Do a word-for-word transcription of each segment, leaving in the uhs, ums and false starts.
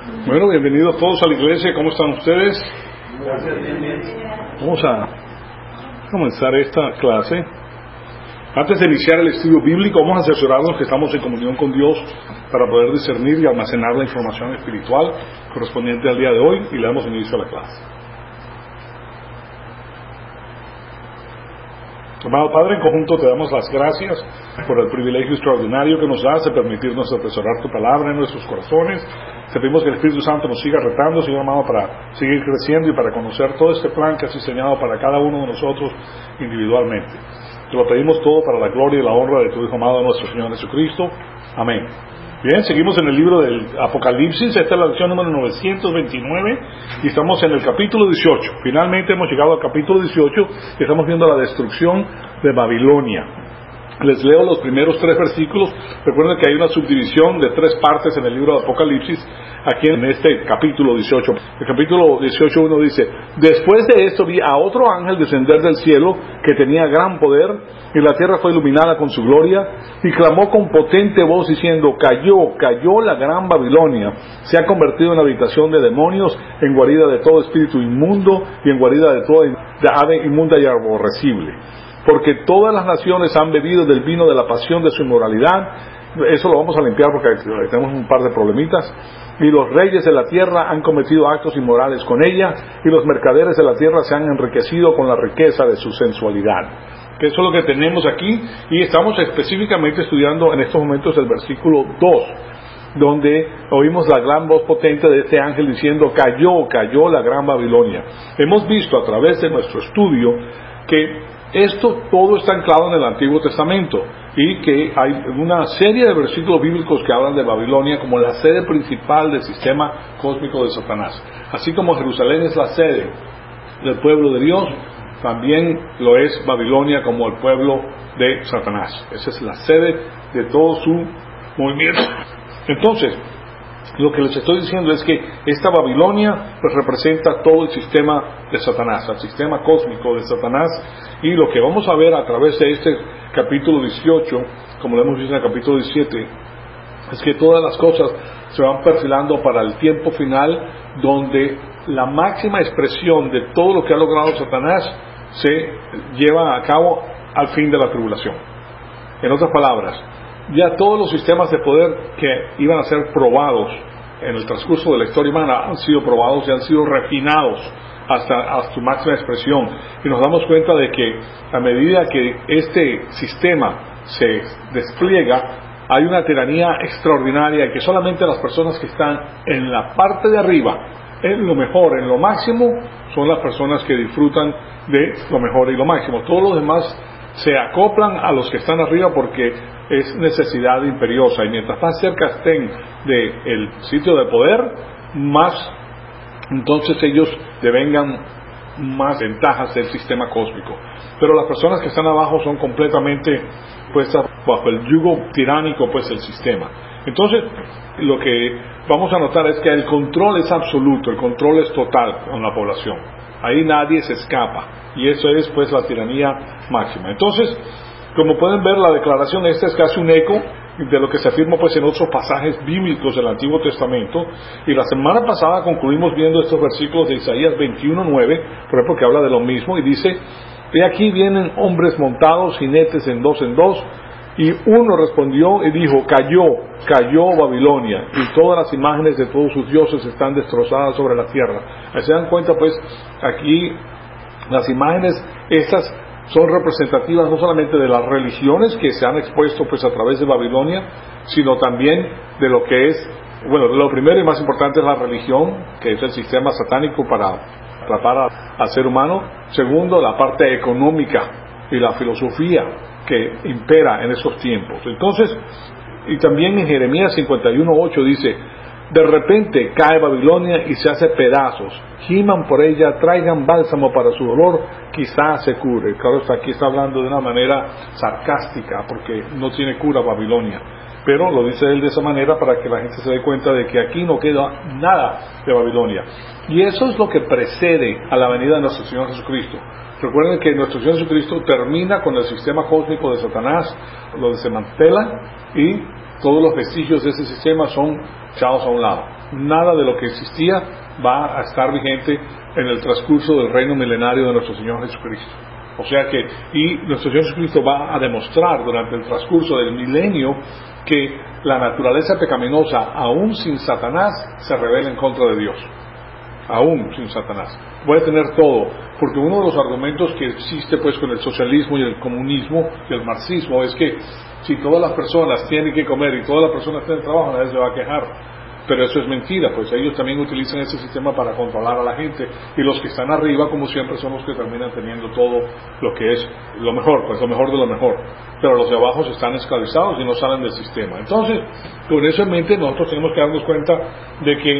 Bueno, bienvenidos todos a la iglesia. ¿Cómo están ustedes? Gracias, bien, bien. Vamos a comenzar esta clase. Antes de iniciar el estudio bíblico, vamos a asesorarnos que estamos en comunión con Dios para poder discernir y almacenar la información espiritual correspondiente al día de hoy, y le damos inicio a la clase. Amado Padre, en conjunto te damos las gracias por el privilegio extraordinario que nos das de permitirnos atesorar tu palabra en nuestros corazones. Te pedimos que el Espíritu Santo nos siga retando, Señor amado, para seguir creciendo y para conocer todo este plan que has diseñado para cada uno de nosotros individualmente. Te lo pedimos todo para la gloria y la honra de tu Hijo amado, nuestro Señor Jesucristo. Amén. Bien, seguimos en el libro del Apocalipsis. Esta es la lección número novecientos veintinueve y estamos en el capítulo dieciocho. Finalmente hemos llegado al capítulo dieciocho y estamos viendo la destrucción de Babilonia. Les leo los primeros tres versículos. Recuerden que hay una subdivisión de tres partes en el libro de Apocalipsis, aquí en este capítulo dieciocho. El capítulo dieciocho uno dice: después de esto vi a otro ángel descender del cielo, que tenía gran poder, y la tierra fue iluminada con su gloria, y clamó con potente voz diciendo: cayó, cayó la gran Babilonia, se ha convertido en habitación de demonios, en guarida de todo espíritu inmundo, y en guarida de toda ave inmunda y aborrecible. Porque todas las naciones han bebido del vino de la pasión de su inmoralidad. Eso lo vamos a limpiar porque tenemos un par de problemitas. Y los reyes de la tierra han cometido actos inmorales con ella, y los mercaderes de la tierra se han enriquecido con la riqueza de su sensualidad. Que eso es lo que tenemos aquí, y estamos específicamente estudiando en estos momentos el versículo dos, donde oímos la gran voz potente de este ángel diciendo: cayó, cayó la gran Babilonia. Hemos visto a través de nuestro estudio que esto todo está anclado en el Antiguo Testamento, y que hay una serie de versículos bíblicos que hablan de Babilonia como la sede principal del sistema cósmico de Satanás. Así como Jerusalén es la sede del pueblo de Dios, también lo es Babilonia como el pueblo de Satanás. Esa es la sede de todo su movimiento. Entonces, lo que les estoy diciendo es que esta Babilonia pues representa todo el sistema de Satanás, el sistema cósmico de Satanás, y lo que vamos a ver a través de este capítulo dieciocho, como lo hemos visto en el capítulo diecisiete, es que todas las cosas se van perfilando para el tiempo final, donde la máxima expresión de todo lo que ha logrado Satanás se lleva a cabo al fin de la tribulación. En otras palabras, ya todos los sistemas de poder que iban a ser probados en el transcurso de la historia humana han sido probados y han sido refinados hasta, hasta su máxima expresión, y nos damos cuenta de que a medida que este sistema se despliega, hay una tiranía extraordinaria, que solamente las personas que están en la parte de arriba, en lo mejor, en lo máximo, son las personas que disfrutan de lo mejor y lo máximo. Todos los demás se acoplan a los que están arriba porque es necesidad imperiosa, y mientras más cerca estén del sitio de poder, más entonces ellos devengan más ventajas del sistema cósmico. Pero las personas que están abajo son completamente puestas bajo el yugo tiránico pues del sistema. Entonces, lo que vamos a notar es que el control es absoluto, el control es total con la población. Ahí nadie se escapa, y eso es pues la tiranía máxima. Entonces, como pueden ver, la declaración esta es casi un eco de lo que se afirma pues en otros pasajes bíblicos del Antiguo Testamento, y la semana pasada concluimos viendo estos versículos de Isaías veintiuno nueve, por ejemplo, que habla de lo mismo, y dice: he aquí vienen hombres montados, jinetes en dos en dos, y uno respondió y dijo: cayó, cayó Babilonia, y todas las imágenes de todos sus dioses están destrozadas sobre la tierra. Ahí se dan cuenta pues, aquí las imágenes estas son representativas no solamente de las religiones que se han expuesto pues a través de Babilonia, sino también de lo que es, bueno, lo primero y más importante es la religión, que es el sistema satánico para atrapar al ser humano. Segundo, la parte económica y la filosofía que impera en esos tiempos. Entonces, y también en Jeremías cincuenta y uno ocho dice: de repente cae Babilonia y se hace pedazos, giman por ella, traigan bálsamo para su dolor, quizás se cure. Claro, aquí está hablando de una manera sarcástica, porque no tiene cura Babilonia, pero lo dice él de esa manera para que la gente se dé cuenta de que aquí no queda nada de Babilonia. Y eso es lo que precede a la venida de nuestro Señor Jesucristo. Recuerden que nuestro Señor Jesucristo termina con el sistema cósmico de Satanás, lo desmantela, y todos los vestigios de ese sistema son echados a un lado. nada de lo que existía va a estar vigente en el transcurso del reino milenario de nuestro Señor Jesucristo. O sea que, y nuestro Señor Jesucristo va a demostrar durante el transcurso del milenio que la naturaleza pecaminosa, aún sin Satanás, se revela en contra de Dios. Aún sin Satanás. Puede tener todo, porque uno de los argumentos que existe pues con el socialismo y el comunismo y el marxismo es que si todas las personas tienen que comer y todas las personas tienen trabajo, nadie se va a quejar. Pero eso es mentira, pues ellos también utilizan ese sistema para controlar a la gente, y los que están arriba, como siempre, son los que terminan teniendo todo lo que es lo mejor, pues lo mejor de lo mejor. Pero los de abajo están esclavizados y no salen del sistema. Entonces, con eso en mente, nosotros tenemos que darnos cuenta de que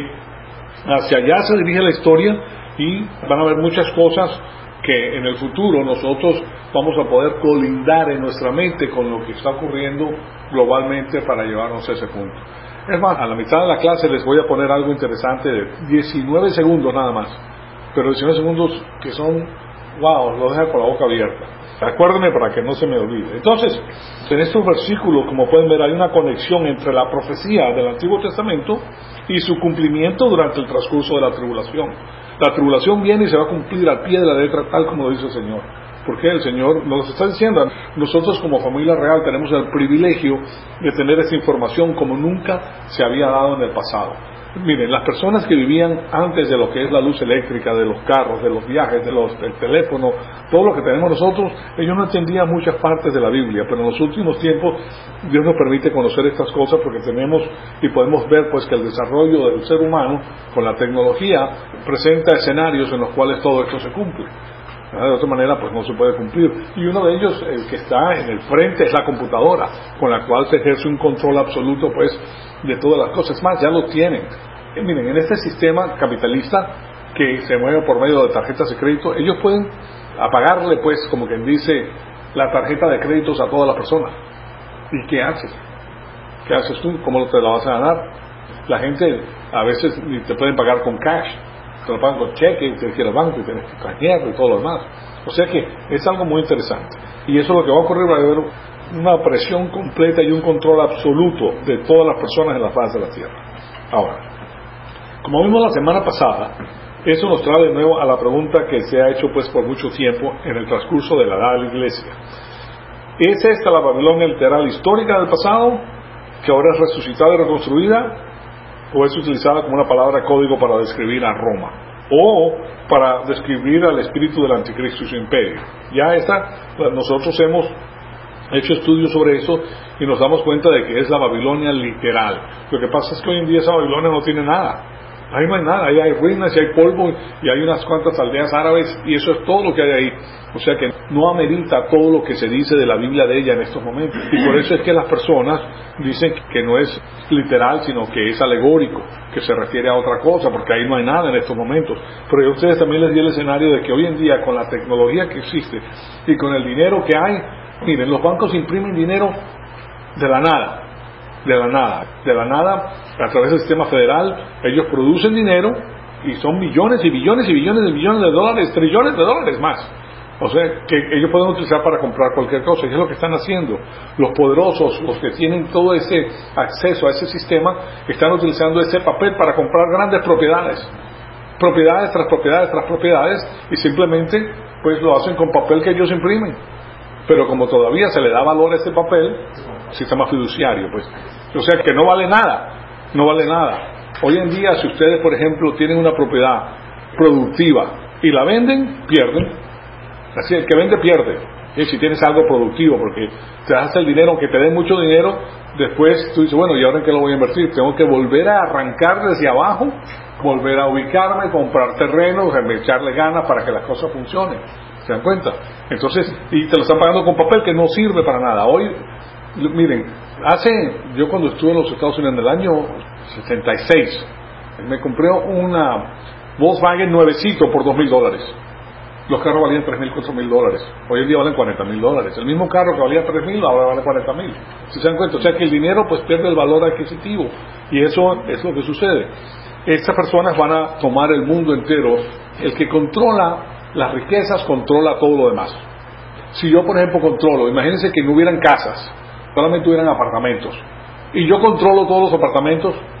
hacia allá se dirige la historia, y van a haber muchas cosas que en el futuro nosotros vamos a poder colindar en nuestra mente con lo que está ocurriendo globalmente para llevarnos a ese punto. Es más, a la mitad de la clase les voy a poner algo interesante de diecinueve segundos nada más, pero diecinueve segundos que son, wow, lo deja con la boca abierta. Acuérdenme para que no se me olvide. Entonces, en estos versículos, como pueden ver, hay una conexión entre la profecía del Antiguo Testamento y su cumplimiento durante el transcurso de la tribulación. La tribulación viene y se va a cumplir al pie de la letra, tal como lo dice el Señor. Porque el Señor nos está diciendo, nosotros como familia real tenemos el privilegio de tener esa información como nunca se había dado en el pasado. Miren, las personas que vivían antes de lo que es la luz eléctrica, de los carros, de los viajes, de los, del teléfono, todo lo que tenemos nosotros, ellos no entendían muchas partes de la Biblia, pero en los últimos tiempos Dios nos permite conocer estas cosas porque tenemos y podemos ver pues que el desarrollo del ser humano con la tecnología presenta escenarios en los cuales todo esto se cumple. De otra manera pues no se puede cumplir, y uno de ellos, el que está en el frente, es la computadora, con la cual se ejerce un control absoluto pues de todas las cosas. Más, ya lo tienen. Y miren, en este sistema capitalista que se mueve por medio de tarjetas de crédito, ellos pueden apagarle pues, como quien dice, la tarjeta de créditos a todas las personas. ¿Y qué haces? ¿Qué haces tú? ¿Cómo te la vas a ganar? La gente a veces ni te pueden pagar con cash, te lo pagan con cheque, y tienes que ir al banco y tienes que canjearlo y todo lo demás. O sea que es algo muy interesante, y eso es lo que va a ocurrir. Va a haber una presión completa y un control absoluto de todas las personas en la faz de la tierra. Ahora, como vimos la semana pasada, eso nos trae de nuevo a la pregunta que se ha hecho pues por mucho tiempo en el transcurso de la edad de la iglesia. ¿Es esta la Babilonia literal histórica del pasado, que ahora es resucitada y reconstruida, o es utilizada como una palabra código para describir a Roma, o para describir al espíritu del anticristo y su imperio? Ya esta, nosotros hemos hecho estudios sobre eso y nos damos cuenta de que es la Babilonia literal. Lo que pasa es que hoy en día esa Babilonia no tiene nada. Ahí no hay nada, ahí hay ruinas y hay polvo y hay unas cuantas aldeas árabes, y eso es todo lo que hay ahí. O sea que no amerita todo lo que se dice de la Biblia de ella en estos momentos, y por eso es que las personas dicen que no es literal, sino que es alegórico, que se refiere a otra cosa, porque ahí no hay nada en estos momentos. Pero yo a ustedes también les di el escenario de que hoy en día, con la tecnología que existe y con el dinero que hay, miren, los bancos imprimen dinero de la nada, de la nada, de la nada, a través del sistema federal. Ellos producen dinero y son millones y billones y billones de millones de dólares, trillones de dólares más. O sea, que ellos pueden utilizar para comprar cualquier cosa, y es lo que están haciendo. Los poderosos, los que tienen todo ese acceso a ese sistema, están utilizando ese papel para comprar grandes propiedades, propiedades tras propiedades tras propiedades, y simplemente pues lo hacen con papel que ellos imprimen. Pero como todavía se le da valor a ese papel, sistema fiduciario, pues, o sea que no vale nada, no vale nada. Hoy en día, si ustedes, por ejemplo, tienen una propiedad productiva y la venden, pierden. Así, el que vende pierde. Y si tienes algo productivo, porque te das el dinero, aunque te den mucho dinero, después tú dices, bueno, ¿y ahora en qué lo voy a invertir? Tengo que volver a arrancar desde abajo, volver a ubicarme, comprar terrenos, echarle ganas para que las cosas funcionen. ¿Se dan cuenta? Entonces, y te lo están pagando con papel que no sirve para nada. Hoy, miren, hace, yo cuando estuve en los Estados Unidos en el año setenta y seis, me compré una Volkswagen nuevecito por dos mil dólares. Los carros valían tres mil, cuatro mil dólares. Hoy en día valen cuarenta mil dólares. El mismo carro que valía tres mil, ahora vale cuarenta mil. ¿Se dan cuenta? O sea que el dinero pues pierde el valor adquisitivo. Y eso es lo que sucede. Estas personas van a tomar el mundo entero. El que controla las riquezas controla todo lo demás. Si yo, por ejemplo, controlo, imagínense que no hubieran casas, solamente hubieran apartamentos, y yo controlo todos los apartamentos,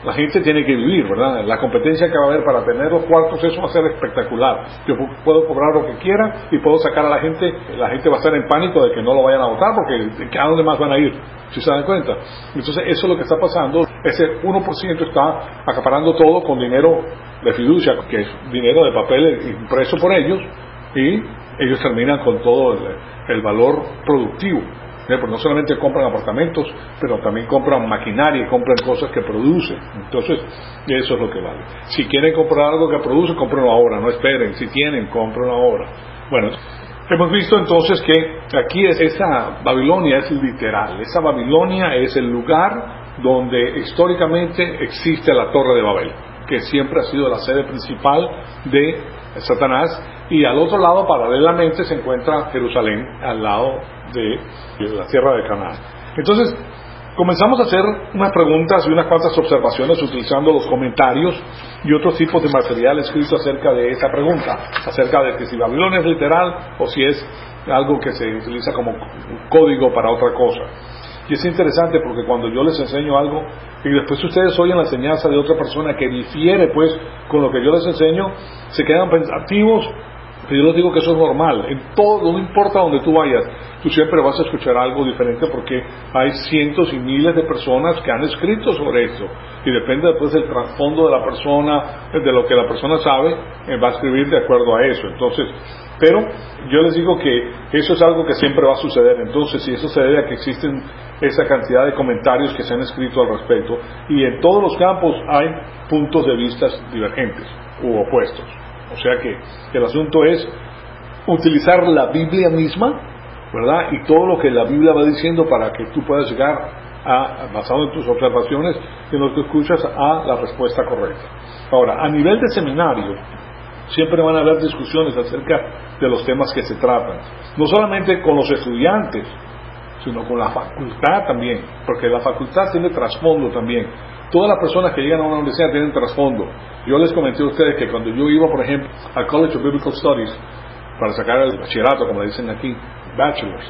la gente tiene que vivir, ¿verdad? La competencia que va a haber para tener los cuartos, eso va a ser espectacular. Yo puedo cobrar lo que quiera y puedo sacar a la gente, la gente va a estar en pánico de que no lo vayan a votar, porque ¿a dónde más van a ir? Si se dan cuenta. Entonces eso es lo que está pasando. Ese uno por ciento está acaparando todo con dinero de fiducia, que es dinero de papel impreso por ellos, y ellos terminan con todo el, el valor productivo. Porque no solamente compran apartamentos, pero también compran maquinaria y compran cosas que producen. Entonces, eso es lo que vale. Si quieren comprar algo que produce, cómprenlo ahora, no esperen. Si tienen, cómprenlo ahora. Bueno, hemos visto entonces que aquí es, esa Babilonia es literal. Esa Babilonia es el lugar donde históricamente existe la Torre de Babel, que siempre ha sido la sede principal de Satanás, y al otro lado, paralelamente, se encuentra Jerusalén, al lado de la tierra de Canaán. Entonces, comenzamos a hacer unas preguntas y unas cuantas observaciones utilizando los comentarios y otros tipos de material escrito acerca de esta pregunta, acerca de que si Babilonia es literal o si es algo que se utiliza como código para otra cosa. Y es interesante porque cuando yo les enseño algo y después ustedes oyen la enseñanza de otra persona que difiere pues con lo que yo les enseño, se quedan pensativos. Pero yo les digo que eso es normal. En todo, no importa donde tú vayas, tú siempre vas a escuchar algo diferente porque hay cientos y miles de personas que han escrito sobre eso. Y depende después del trasfondo de la persona, de lo que la persona sabe, eh, va a escribir de acuerdo a eso. Entonces, pero yo les digo que eso es algo que siempre va a suceder. Entonces, si eso se debe a que existen esa cantidad de comentarios que se han escrito al respecto, y en todos los campos hay puntos de vista divergentes u opuestos. O sea que el asunto es utilizar la Biblia misma, ¿verdad? Y todo lo que la Biblia va diciendo para que tú puedas llegar, a, basado en tus observaciones, en lo que escuchas, a la respuesta correcta. Ahora, a nivel de seminario, siempre van a haber discusiones acerca de los temas que se tratan. No solamente con los estudiantes, sino con la facultad también, porque la facultad tiene trasfondo también. Todas las personas que llegan a una universidad tienen trasfondo. Yo les comenté a ustedes que cuando yo iba, por ejemplo, al College of Biblical Studies, para sacar el bachillerato, como le dicen aquí, bachelors,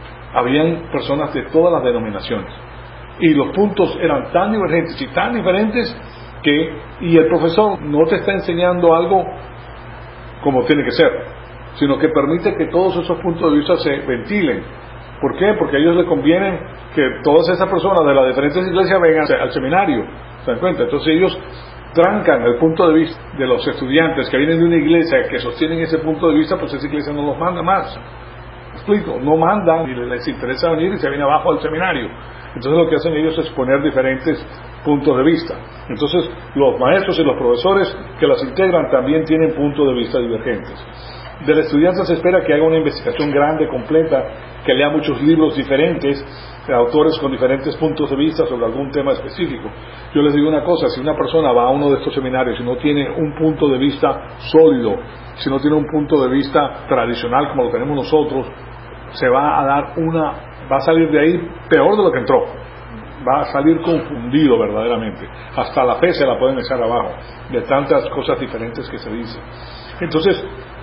habían personas de todas las denominaciones. Y los puntos eran tan divergentes y tan diferentes que, y el profesor no te está enseñando algo como tiene que ser, sino que permite que todos esos puntos de vista se ventilen. ¿Por qué? Porque a ellos les conviene que todas esas personas de las diferentes iglesias vengan al seminario, ¿se dan cuenta? Entonces ellos trancan el punto de vista de los estudiantes que vienen de una iglesia que sostienen ese punto de vista, pues esa iglesia no los manda más. ¿Me explico? No mandan y les interesa venir y se viene abajo al seminario. Entonces lo que hacen ellos es poner diferentes puntos de vista. Entonces los maestros y los profesores que las integran también tienen puntos de vista divergentes. Del estudiante se espera que haga una investigación grande, completa, que lea muchos libros diferentes, de autores con diferentes puntos de vista sobre algún tema específico. Yo les digo una cosa, si una persona va a uno de estos seminarios y no tiene un punto de vista sólido, si no tiene un punto de vista tradicional como lo tenemos nosotros, se va a dar una, va a salir de ahí peor de lo que entró. Va a salir confundido verdaderamente. Hasta la fe se la pueden echar abajo, de tantas cosas diferentes que se dicen. Entonces,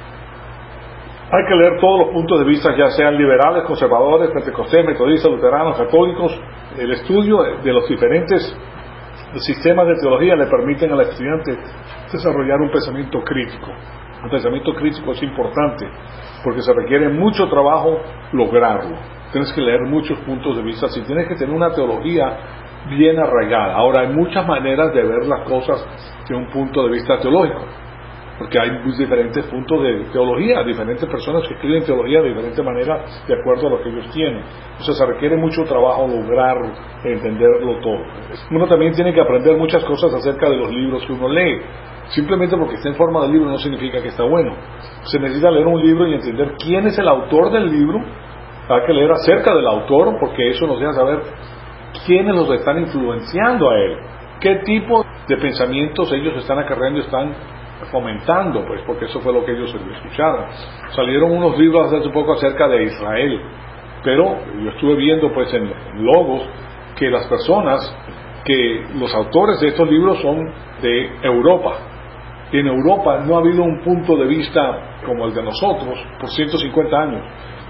hay que leer todos los puntos de vista, ya sean liberales, conservadores, pentecostés, metodistas, luteranos, católicos. El estudio de los diferentes sistemas de teología le permiten al estudiante desarrollar un pensamiento crítico. Un pensamiento crítico es importante porque se requiere mucho trabajo lograrlo. Tienes que leer muchos puntos de vista, si tienes que tener una teología bien arraigada. Ahora, hay muchas maneras de ver las cosas de un punto de vista teológico, porque hay diferentes puntos de teología, diferentes personas que escriben teología de diferente manera de acuerdo a lo que ellos tienen. Entonces se requiere mucho trabajo lograr entenderlo todo. Uno también tiene que aprender muchas cosas acerca de los libros que uno lee. Simplemente porque está en forma de libro no significa que está bueno. Se necesita leer un libro y entender quién es el autor del libro. Hay que leer acerca del autor, porque eso nos deja saber quiénes los están influenciando a él, qué tipo de pensamientos ellos están acarreando y están fomentando, pues, porque eso fue lo que ellos escucharon. Salieron unos libros hace poco acerca de Israel, pero yo estuve viendo pues en Logos que las personas, que los autores de estos libros son de Europa, en Europa no ha habido un punto de vista como el de nosotros por ciento cincuenta años.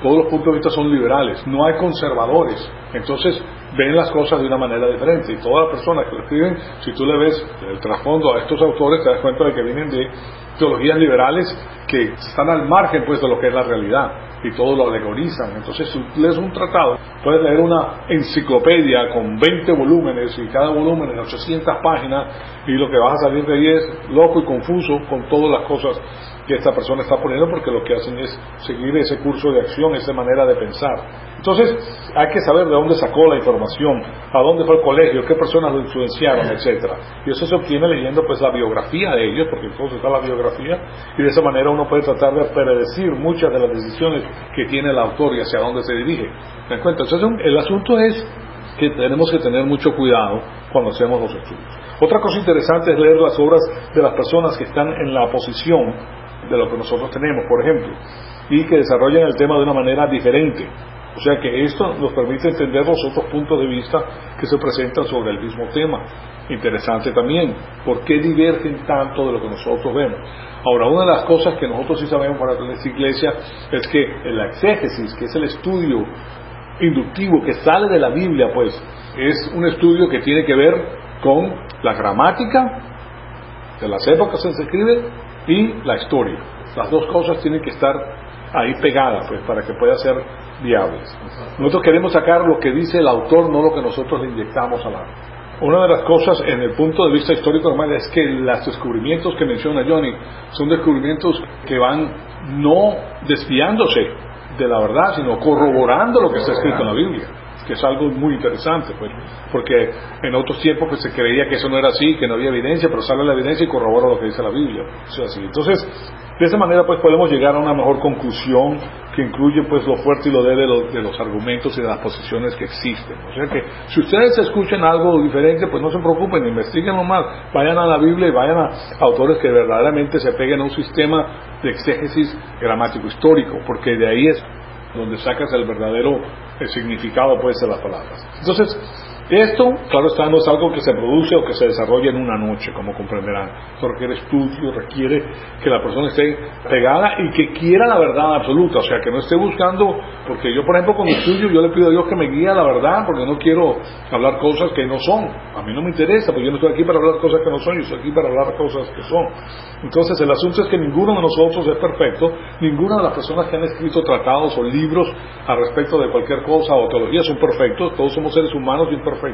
todos los puntos de vista son liberales, no hay conservadores, entonces ven las cosas de una manera diferente, y todas las personas que lo escriben, si tú le ves el trasfondo a estos autores, te das cuenta de que vienen de teologías liberales que están al margen pues de lo que es la realidad, y todo lo alegorizan. Entonces si tú lees un tratado, puedes leer una enciclopedia con veinte volúmenes, y cada volumen en ochocientas páginas, y lo que vas a salir de ahí es loco y confuso con todas las cosas que esta persona está poniendo, porque lo que hacen es seguir ese curso de acción, esa manera de pensar. Entonces hay que saber de dónde sacó la información, a dónde fue el colegio, qué personas lo influenciaron, etcétera. Y eso se obtiene leyendo pues la biografía de ellos, porque entonces está la biografía, y de esa manera uno puede tratar de predecir muchas de las decisiones que tiene el autor y hacia dónde se dirige. ¿Me das cuenta? Entonces el asunto es que tenemos que tener mucho cuidado cuando hacemos los estudios. Otra cosa interesante es leer las obras de las personas que están en la posición de lo que nosotros tenemos, por ejemplo, y que desarrollan el tema de una manera diferente. O sea que esto nos permite entender los otros puntos de vista que se presentan sobre el mismo tema. Interesante también, ¿por qué divergen tanto de lo que nosotros vemos? Ahora, una de las cosas que nosotros sí sabemos para esta iglesia es que el exégesis, que es el estudio inductivo que sale de la Biblia, pues es un estudio que tiene que ver con la gramática de las épocas en que se escribe y la historia. Las dos cosas tienen que estar ahí pegadas, pues, para que puedan ser viables. Nosotros queremos sacar lo que dice el autor, no lo que nosotros le inyectamos al arte. Una de las cosas en el punto de vista histórico normal es que los descubrimientos que menciona Johnny son descubrimientos que van no desviándose de la verdad, sino corroborando lo que está escrito en la Biblia, que es algo muy interesante, pues, porque en otros tiempos pues se creía que eso no era así, que no había evidencia, pero sale la evidencia y corrobora lo que dice la Biblia. O sea, así. Entonces, de esa manera pues podemos llegar a una mejor conclusión que incluye pues lo fuerte y lo débil de los, de los argumentos y de las posiciones que existen. O sea que si ustedes escuchan algo diferente, pues no se preocupen, investiguenlo más, vayan a la Biblia y vayan a autores que verdaderamente se peguen a un sistema de exégesis gramático histórico, porque de ahí es donde sacas el verdadero el significado pues de las palabras. Entonces, esto, claro está, no es algo que se produce o que se desarrolla en una noche, como comprenderán. Esto requiere estudio, requiere que la persona esté pegada y que quiera la verdad absoluta, o sea, que no esté buscando, porque yo, por ejemplo, cuando estudio, yo le pido a Dios que me guíe a la verdad, porque no quiero hablar cosas que no son. A mí no me interesa, porque yo no estoy aquí para hablar cosas que no son, yo estoy aquí para hablar cosas que son. Entonces, el asunto es que ninguno de nosotros es perfecto, ninguna de las personas que han escrito tratados o libros al respecto de cualquier cosa o teología son perfectos, todos somos seres humanos imperfectos,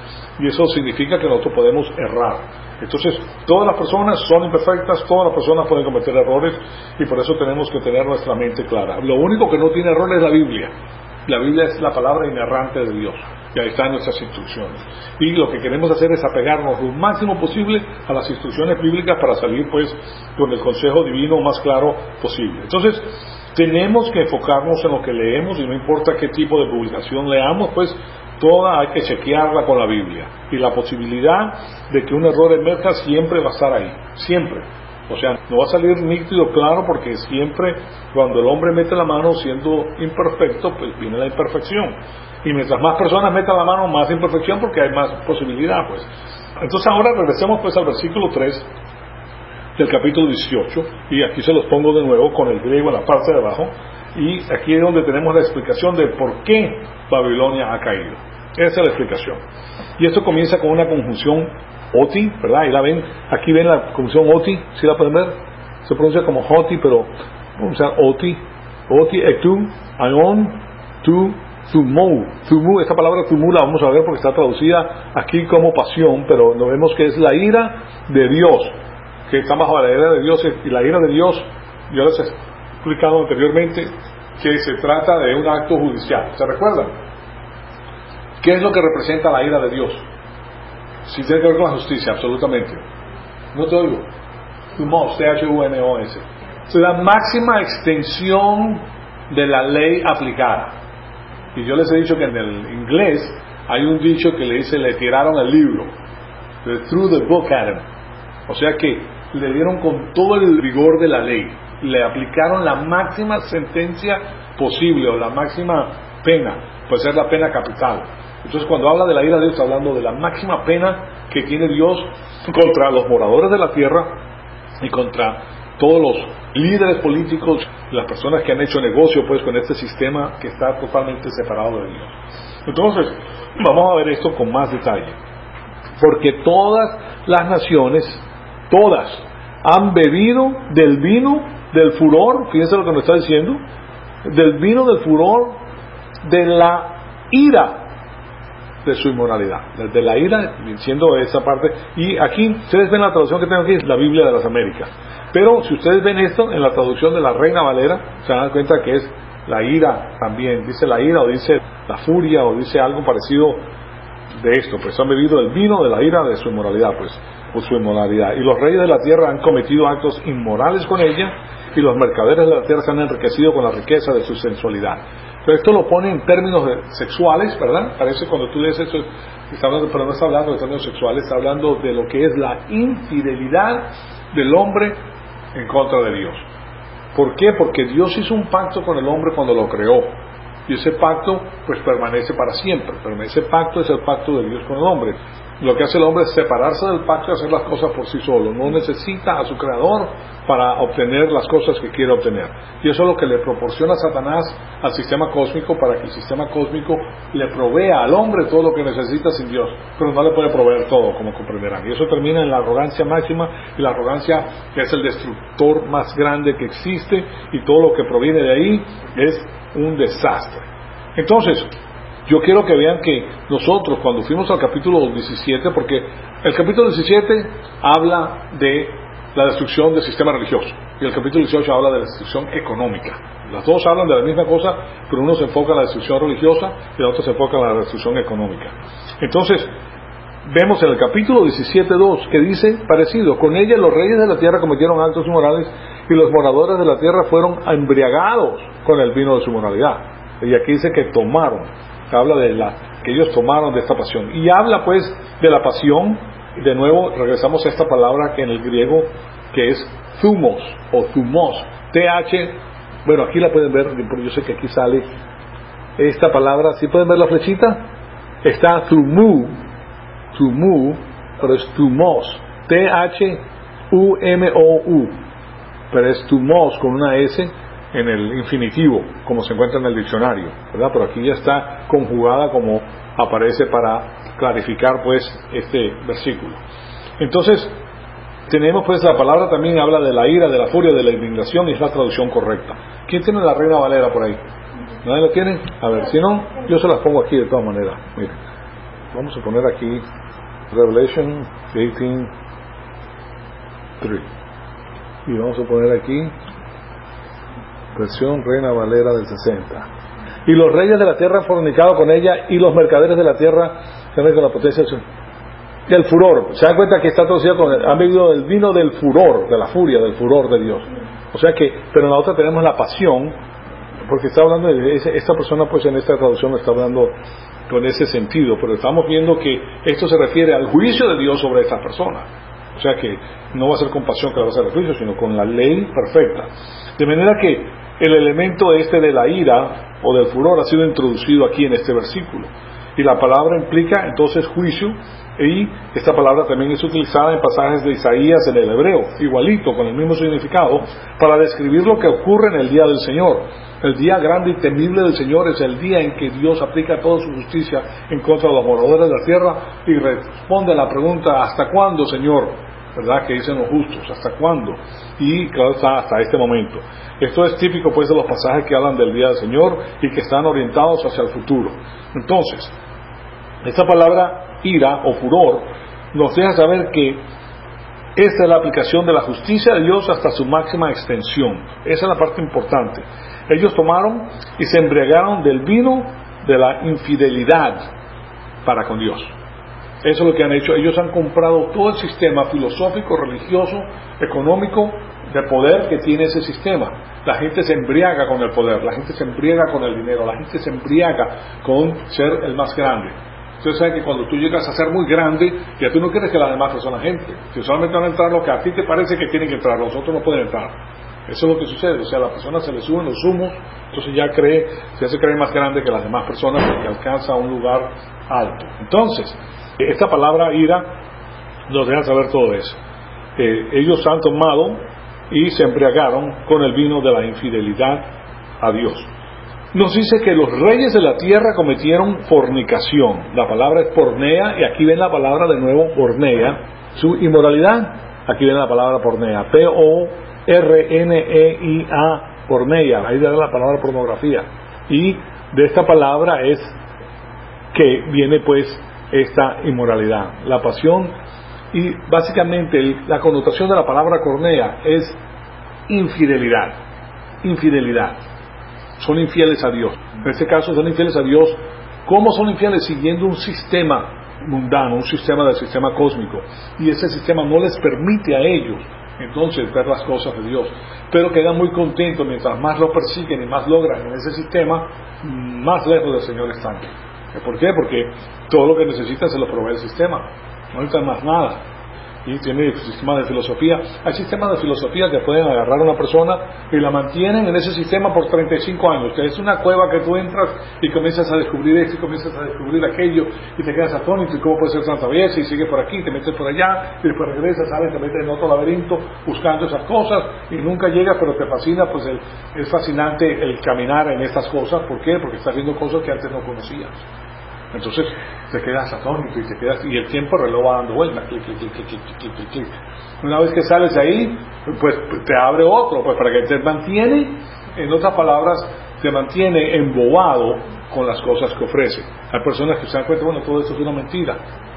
y eso significa que nosotros podemos errar. Entonces, todas las personas son imperfectas, todas las personas pueden cometer errores, y por eso tenemos que tener nuestra mente clara. Lo único que no tiene error es la Biblia. La Biblia es la palabra inerrante de Dios, y ahí están nuestras instrucciones. Y lo que queremos hacer es apegarnos lo máximo posible a las instrucciones bíblicas para salir pues con el consejo divino más claro posible. Entonces, tenemos que enfocarnos en lo que leemos, y no importa qué tipo de publicación leamos, pues toda hay que chequearla con la Biblia, y la posibilidad de que un error emerja siempre va a estar ahí, siempre. O sea, no va a salir nítido, claro, porque siempre cuando el hombre mete la mano siendo imperfecto, pues viene la imperfección, y mientras más personas metan la mano, más imperfección, porque hay más posibilidad, pues. Entonces ahora regresemos pues al versículo tres del capítulo dieciocho, y aquí se los pongo de nuevo con el griego en la parte de abajo, y aquí es donde tenemos la explicación de por qué Babilonia ha caído. Esa es la explicación. Y esto comienza con una conjunción oti, ¿verdad? Ahí la ven, aquí ven la conjunción oti, ¿sí la pueden ver? Se pronuncia como hoti, pero vamos a usar oti, oti, etu, aion, tu, thumou. Thumou, esta palabra thumou la vamos a ver porque está traducida aquí como pasión, pero nos vemos que es la ira de Dios, que está bajo la ira de Dios, y la ira de Dios, yo les he explicado anteriormente que se trata de un acto judicial. ¿Se recuerdan? ¿Qué es lo que representa la ira de Dios? Sí tiene que ver con la justicia, absolutamente. No te oigo. Thumos, T H U M O S. Es la máxima extensión de la ley aplicada. Y yo les he dicho que en el inglés hay un dicho que le dice, le tiraron el libro. The threw the book at him. O sea que le dieron con todo el rigor de la ley. Le aplicaron la máxima sentencia posible, o la máxima pena, puede ser la pena capital. Entonces, cuando habla de la ira de Dios, está hablando de la máxima pena que tiene Dios contra los moradores de la tierra y contra todos los líderes políticos, las personas que han hecho negocio pues con este sistema que está totalmente separado de Dios. Entonces, vamos a ver esto con más detalle. Porque todas las naciones, todas, han bebido del vino del furor, fíjense lo que nos está diciendo, del vino del furor de la ira de su inmoralidad, de la ira, diciendo esa parte. Y aquí, ustedes ven la traducción que tengo aquí, es la Biblia de las Américas. Pero si ustedes ven esto en la traducción de la Reina Valera, se dan cuenta que es la ira también, dice la ira o dice la furia o dice algo parecido de esto, pues han bebido el vino de la ira de su inmoralidad, pues, por su inmoralidad. Y los reyes de la tierra han cometido actos inmorales con ella, y los mercaderes de la tierra se han enriquecido con la riqueza de su sensualidad. Pero esto lo pone en términos de, sexuales, ¿verdad? Parece cuando tú lees esto, está hablando, pero no está hablando de términos sexuales, está hablando de lo que es la infidelidad del hombre en contra de Dios. ¿Por qué? Porque Dios hizo un pacto con el hombre cuando lo creó. Y ese pacto pues permanece para siempre. Pero ese pacto es el pacto de Dios con el hombre. Lo que hace el hombre es separarse del pacto y hacer las cosas por sí solo. No necesita a su creador para obtener las cosas que quiere obtener. Y eso es lo que le proporciona Satanás al sistema cósmico, para que el sistema cósmico le provea al hombre todo lo que necesita sin Dios. Pero no le puede proveer todo, como comprenderán. Y eso termina en la arrogancia máxima, y la arrogancia es el destructor más grande que existe, y todo lo que proviene de ahí es un desastre. Entonces, yo quiero que vean que nosotros, cuando fuimos al capítulo diecisiete, porque el capítulo diecisiete habla de la destrucción del sistema religioso, y el capítulo dieciocho habla de la destrucción económica. Las dos hablan de la misma cosa, pero uno se enfoca en la destrucción religiosa y el otro se enfoca en la destrucción económica. Entonces, vemos en el capítulo diecisiete dos que dice parecido: con ella los reyes de la tierra cometieron actos inmorales, y los moradores de la tierra fueron embriagados con el vino de su moralidad. Y aquí dice que tomaron, habla de la que ellos tomaron de esta pasión, y habla pues de la pasión. De nuevo regresamos a esta palabra que en el griego, que es thumos o thumos, T H, bueno, aquí la pueden ver, porque yo sé que aquí sale esta palabra. ¿Sí pueden ver la flechita? Está thumu, thumu, pero es thumos, T H U M O U, pero es thumos con una S en el infinitivo, como se encuentra en el diccionario, ¿verdad? Pero aquí ya está conjugada como aparece para clarificar pues este versículo. Entonces, tenemos pues la palabra también habla de la ira, de la furia, de la indignación, y es la traducción correcta. ¿Quién tiene la Reina Valera por ahí? ¿Nadie lo tiene? A ver, si no, yo se las pongo aquí de todas maneras. Miren, vamos a poner aquí Revelation dieciocho tres, y vamos a poner aquí versión Reina Valera del sesenta. Y los reyes de la tierra han fornicado con ella, y los mercaderes de la tierra se ven con la potencia del furor. Se dan cuenta que está traducido con el, han bebido del vino del furor, de la furia, del furor de Dios. O sea que, pero en la otra tenemos la pasión, porque está hablando de ese, esta persona pues en esta traducción está hablando con ese sentido, pero estamos viendo que esto se refiere al juicio de Dios sobre esta persona. O sea que no va a ser con pasión que va a ser el juicio, sino con la ley perfecta. De manera que el elemento este de la ira o del furor ha sido introducido aquí en este versículo. Y la palabra implica entonces juicio, y esta palabra también es utilizada en pasajes de Isaías en el hebreo, igualito, con el mismo significado, para describir lo que ocurre en el día del Señor. El día grande y temible del Señor es el día en que Dios aplica toda su justicia en contra de los moradores de la tierra y responde a la pregunta: ¿hasta cuándo, Señor? ¿Verdad? Que dicen los justos, ¿hasta cuándo? Y claro está, hasta este momento. Esto es típico pues de los pasajes que hablan del día del Señor y que están orientados hacia el futuro. Entonces, esta palabra ira o furor nos deja saber que esta es la aplicación de la justicia de Dios hasta su máxima extensión. Esa es la parte importante. Ellos tomaron y se embriagaron del vino de la infidelidad para con Dios. Eso es lo que han hecho. Ellos han comprado todo el sistema filosófico, religioso, económico, de poder que tiene ese sistema. La gente se embriaga con el poder, la gente se embriaga con el dinero, la gente se embriaga con ser el más grande. Ustedes saben que cuando tú llegas a ser muy grande, ya tú no quieres que las demás personas entren. Que solamente van a entrar lo que a ti te parece que tienen que entrar, los otros no pueden entrar. Eso es lo que sucede. O sea, a la persona se le suben los humos, entonces ya cree, ya se cree más grande que las demás personas porque alcanza un lugar alto. Entonces, esta palabra ira nos deja saber todo eso. Eh, ellos han tomado y se embriagaron con el vino de la infidelidad a Dios. Nos dice que los reyes de la tierra cometieron fornicación. La palabra es pornea, y aquí ven la palabra de nuevo, pornea. Su inmoralidad, aquí ven la palabra pornea, P O R N E I A, pornea, ahí da la palabra pornografía. Y de esta palabra es que viene pues esta inmoralidad, la pasión, y básicamente el, la connotación de la palabra pornea es infidelidad, infidelidad. Son infieles a Dios. En este caso son infieles a Dios. ¿Cómo son infieles? Siguiendo un sistema mundano, un sistema del sistema cósmico, y ese sistema no les permite a ellos entonces ver las cosas de Dios, pero quedan muy contentos mientras más lo persiguen y más logran en ese sistema, más lejos del Señor están. ¿Por qué? Porque todo lo que necesitan se lo provee el sistema, no necesitan más nada. Y tiene sistemas de filosofía. Hay sistemas de filosofía que pueden agarrar a una persona y la mantienen en ese sistema por treinta y cinco años, que es una cueva que tú entras y comienzas a descubrir esto y comienzas a descubrir aquello y te quedas atónito, y cómo puede ser tanta belleza, y sigues por aquí, te metes por allá y después regresas, sales, te metes en otro laberinto buscando esas cosas y nunca llegas, pero te fascina. Pues el, es fascinante el caminar en estas cosas. ¿Por qué? Porque estás viendo cosas que antes no conocías. Entonces te quedas atónito y te quedas, y el tiempo el reloj va dando vueltas, clic, clic, clic, clic, clic, clic, clic. Una vez que sales de ahí, pues te abre otro, pues para que te mantiene, en otras palabras, te mantiene embobado con las cosas que ofrece. Hay personas que se dan cuenta, bueno, todo esto es una mentira.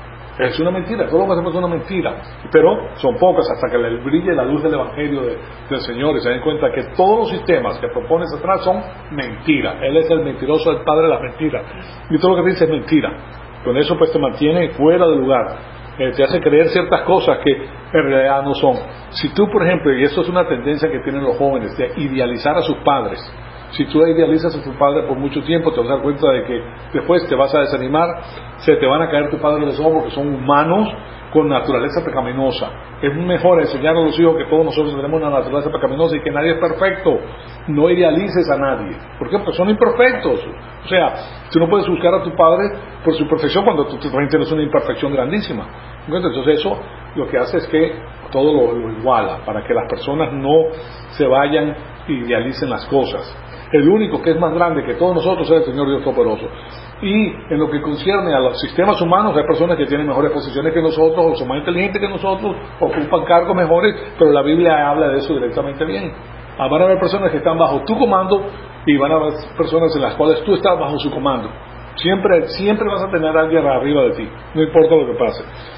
Es una mentira, todo lo que hacemos es una mentira, pero son pocas hasta que le brille la luz del Evangelio de, del Señor y se den cuenta que todos los sistemas que propone Satanás son mentira. Él es el mentiroso, el padre de las mentiras, y todo lo que dice es mentira. Con eso pues te mantiene fuera de lugar, eh, te hace creer ciertas cosas que en realidad no son. Si tú, por ejemplo, y esto es una tendencia que tienen los jóvenes, de idealizar a sus padres, si tú idealizas a tu padre por mucho tiempo, te vas a dar cuenta de que después te vas a desanimar, se te van a caer tus padres de los ojos porque son humanos con naturaleza pecaminosa. Es mejor enseñar a los hijos que todos nosotros tenemos una naturaleza pecaminosa y que nadie es perfecto. No idealices a nadie. ¿Por qué? Porque son imperfectos. O sea, tú no puedes juzgar a tu padre por su perfección cuando tú también tienes una imperfección grandísima. Entonces eso lo que hace es que todo lo, lo iguala, para que las personas no se vayan e idealicen las cosas. El único que es más grande que todos nosotros es el Señor Dios Todopoderoso. Y en lo que concierne a los sistemas humanos, hay personas que tienen mejores posiciones que nosotros, o son más inteligentes que nosotros, ocupan cargos mejores, pero la Biblia habla de eso directamente bien. Ah, van a haber personas que están bajo tu comando y van a haber personas en las cuales tú estás bajo su comando. Siempre, siempre vas a tener a alguien arriba de ti, no importa lo que pase.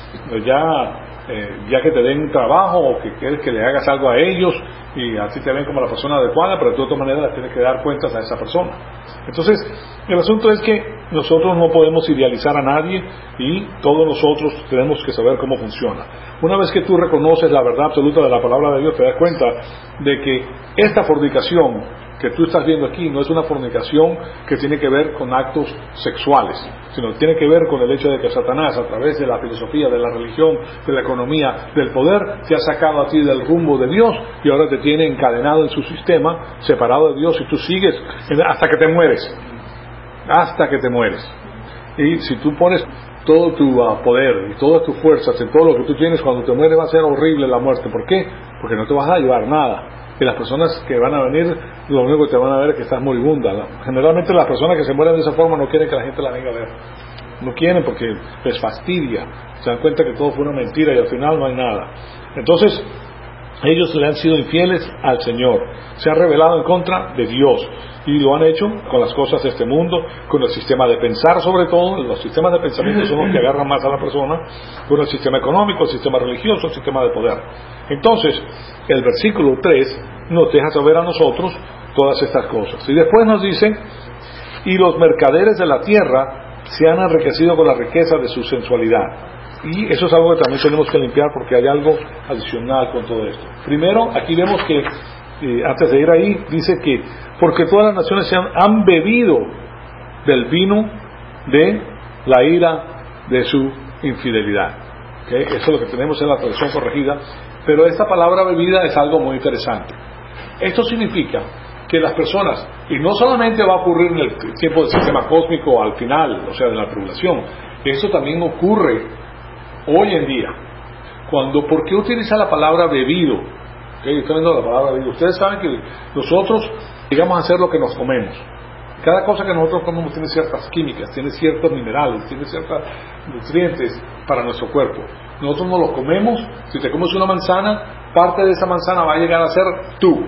Ya, eh, ya que te den trabajo o que quieres que le hagas algo a ellos y así te ven como la persona adecuada, pero de todas maneras tienes que dar cuentas a esa persona. Entonces, el asunto es que nosotros no podemos idealizar a nadie y todos nosotros tenemos que saber cómo funciona. Una vez que tú reconoces la verdad absoluta de la palabra de Dios, te das cuenta de que esta fornicación que tú estás viendo aquí no es una fornicación que tiene que ver con actos sexuales, sino que tiene que ver con el hecho de que Satanás, a través de la filosofía, de la religión, de la economía, del poder, te ha sacado a ti del rumbo de Dios y ahora te tiene encadenado en su sistema, separado de Dios, y tú sigues hasta que te mueres, hasta que te mueres. Y si tú pones todo tu uh, poder y todas tus fuerzas en todo lo que tú tienes, cuando te mueres va a ser horrible la muerte. ¿Por qué? Porque no te vas a llevar nada. Y las personas que van a venir, lo único que te van a ver es que estás moribunda. Generalmente las personas que se mueren de esa forma no quieren que la gente la venga a ver. No quieren porque les fastidia. Se dan cuenta que todo fue una mentira y al final no hay nada. Entonces, ellos le han sido infieles al Señor. Se han rebelado en contra de Dios. Y lo han hecho con las cosas de este mundo, con el sistema de pensar sobre todo. Los sistemas de pensamiento son los que agarran más a la persona, con el sistema económico, el sistema religioso, el sistema de poder. Entonces, el versículo tres nos deja saber a nosotros todas estas cosas. Y después nos dicen, y los mercaderes de la tierra se han enriquecido con la riqueza de su sensualidad. Y eso es algo que también tenemos que limpiar porque hay algo adicional con todo esto. Primero, aquí vemos que, eh, antes de ir ahí, dice que porque todas las naciones se han, han bebido del vino de la ira de su infidelidad. ¿Okay? Eso es lo que tenemos en la traducción corregida. Pero esta palabra bebida es algo muy interesante. Esto significa que las personas, y no solamente va a ocurrir en el tiempo del sistema cósmico al final, o sea, de la tribulación, eso también ocurre hoy en día. Cuando, ¿por qué utiliza la palabra bebido? ¿Okay? Estoy viendo la palabra de Dios. Ustedes saben que nosotros llegamos a hacer lo que nos comemos. Cada cosa que nosotros comemos tiene ciertas químicas, tiene ciertos minerales, tiene ciertos nutrientes para nuestro cuerpo. Nosotros no los comemos. Si te comes una manzana, parte de esa manzana va a llegar a ser tú.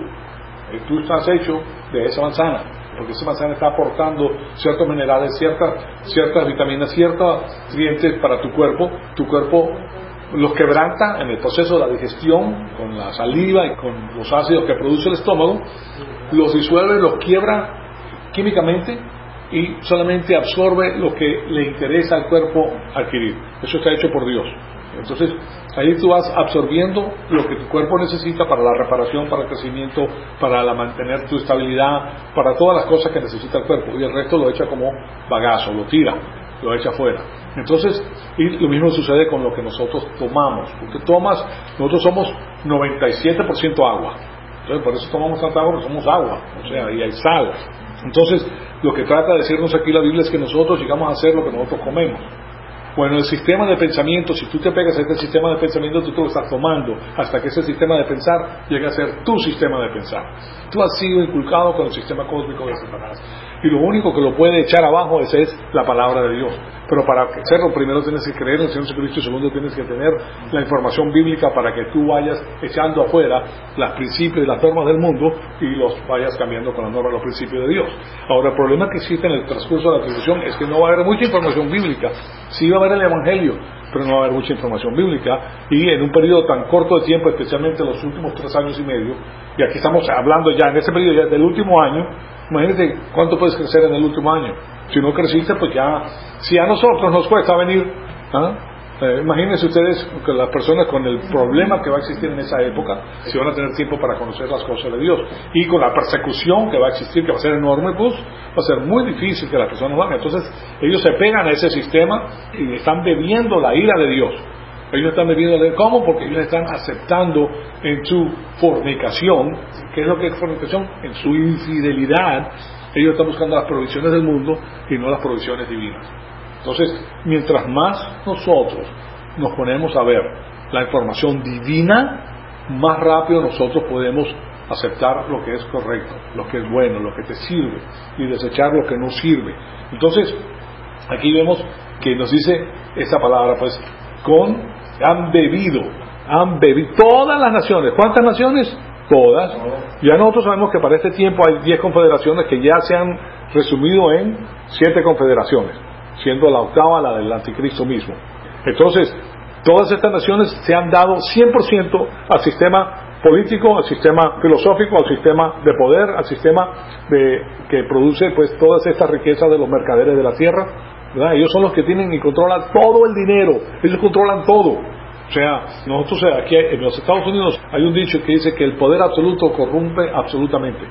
Y tú estás hecho de esa manzana, porque esa manzana está aportando ciertos minerales, ciertas, ciertas vitaminas, ciertos nutrientes para tu cuerpo. Tu cuerpo los quebranta en el proceso de la digestión, con la saliva y con los ácidos que produce el estómago, los disuelve, los quiebra químicamente y solamente absorbe lo que le interesa al cuerpo adquirir. Eso está hecho por Dios. Entonces, ahí tú vas absorbiendo lo que tu cuerpo necesita para la reparación, para el crecimiento, para la mantener tu estabilidad, para todas las cosas que necesita el cuerpo, y el resto lo echa como bagazo, lo tira, lo echa afuera. Entonces, y lo mismo sucede con lo que nosotros tomamos. Porque tomas, nosotros somos noventa y siete por ciento agua. Entonces, por eso tomamos tanta agua, porque somos agua, o sea, y hay sal. Entonces, lo que trata de decirnos aquí la Biblia es que nosotros llegamos a hacer lo que nosotros comemos. Bueno, el sistema de pensamiento, si tú te pegas a este sistema de pensamiento, tú te lo estás tomando hasta que ese sistema de pensar llegue a ser tu sistema de pensar. Tú has sido inculcado con el sistema cósmico de Satanás. Y lo único que lo puede echar abajo esa es la palabra de Dios. Pero para hacerlo, primero tienes que creer en el Señor Jesucristo, y segundo tienes que tener la información bíblica para que tú vayas echando afuera los principios y las normas del mundo y los vayas cambiando con las normas y los principios de Dios. Ahora, el problema que existe en el transcurso de la tribulación es que no va a haber mucha información bíblica. Sí va a haber el Evangelio, pero no va a haber mucha información bíblica, y en un periodo tan corto de tiempo, especialmente los últimos tres años y medio, y aquí estamos hablando ya en ese periodo ya del último año. Imagínate cuánto puedes crecer en el último año. Si no creciste, pues ya, si a nosotros nos cuesta venir, ¿ah? Eh, imagínense ustedes que las personas con el problema que va a existir en esa época, si van a tener tiempo para conocer las cosas de Dios, y con la persecución que va a existir, que va a ser enorme, pues va a ser muy difícil que las personas lo hagan. Entonces ellos se pegan a ese sistema y están bebiendo la ira de Dios. Ellos están bebiendo de ¿cómo? Porque ellos están aceptando en su fornicación. ¿Qué es lo que es fornicación? En su infidelidad, ellos están buscando las provisiones del mundo y no las provisiones divinas. Entonces, mientras más nosotros nos ponemos a ver la información divina, más rápido nosotros podemos aceptar lo que es correcto, lo que es bueno, lo que te sirve, y desechar lo que no sirve. Entonces, aquí vemos que nos dice esta palabra, pues, con, han bebido, han bebido, todas las naciones. ¿Cuántas naciones? Todas. Ya nosotros sabemos que para este tiempo hay diez confederaciones que ya se han resumido en siete confederaciones, siendo la octava la del anticristo mismo. Entonces, todas estas naciones se han dado cien por ciento al sistema político, al sistema filosófico, al sistema de poder, al sistema de, que produce pues todas estas riquezas de los mercaderes de la tierra, ¿verdad? Ellos son los que tienen y controlan todo el dinero, ellos controlan todo. O sea, nosotros aquí en los Estados Unidos hay un dicho que dice que el poder absoluto corrompe absolutamente.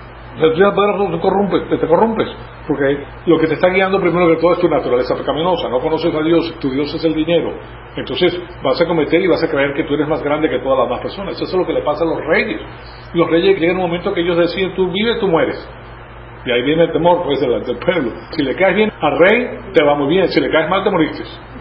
El poder absoluto corrompe, te corrompes, porque lo que te está guiando primero que todo es tu naturaleza pecaminosa. No conoces a Dios, tu Dios es el dinero. Entonces vas a cometer y vas a creer que tú eres más grande que todas las demás personas. Eso es lo que le pasa a los reyes. Los reyes llegan a un momento que ellos deciden, tú vives, tú mueres. Y ahí viene el temor pues del, del pueblo. Si le caes bien al rey, te va muy bien. Si le caes mal, te moriste.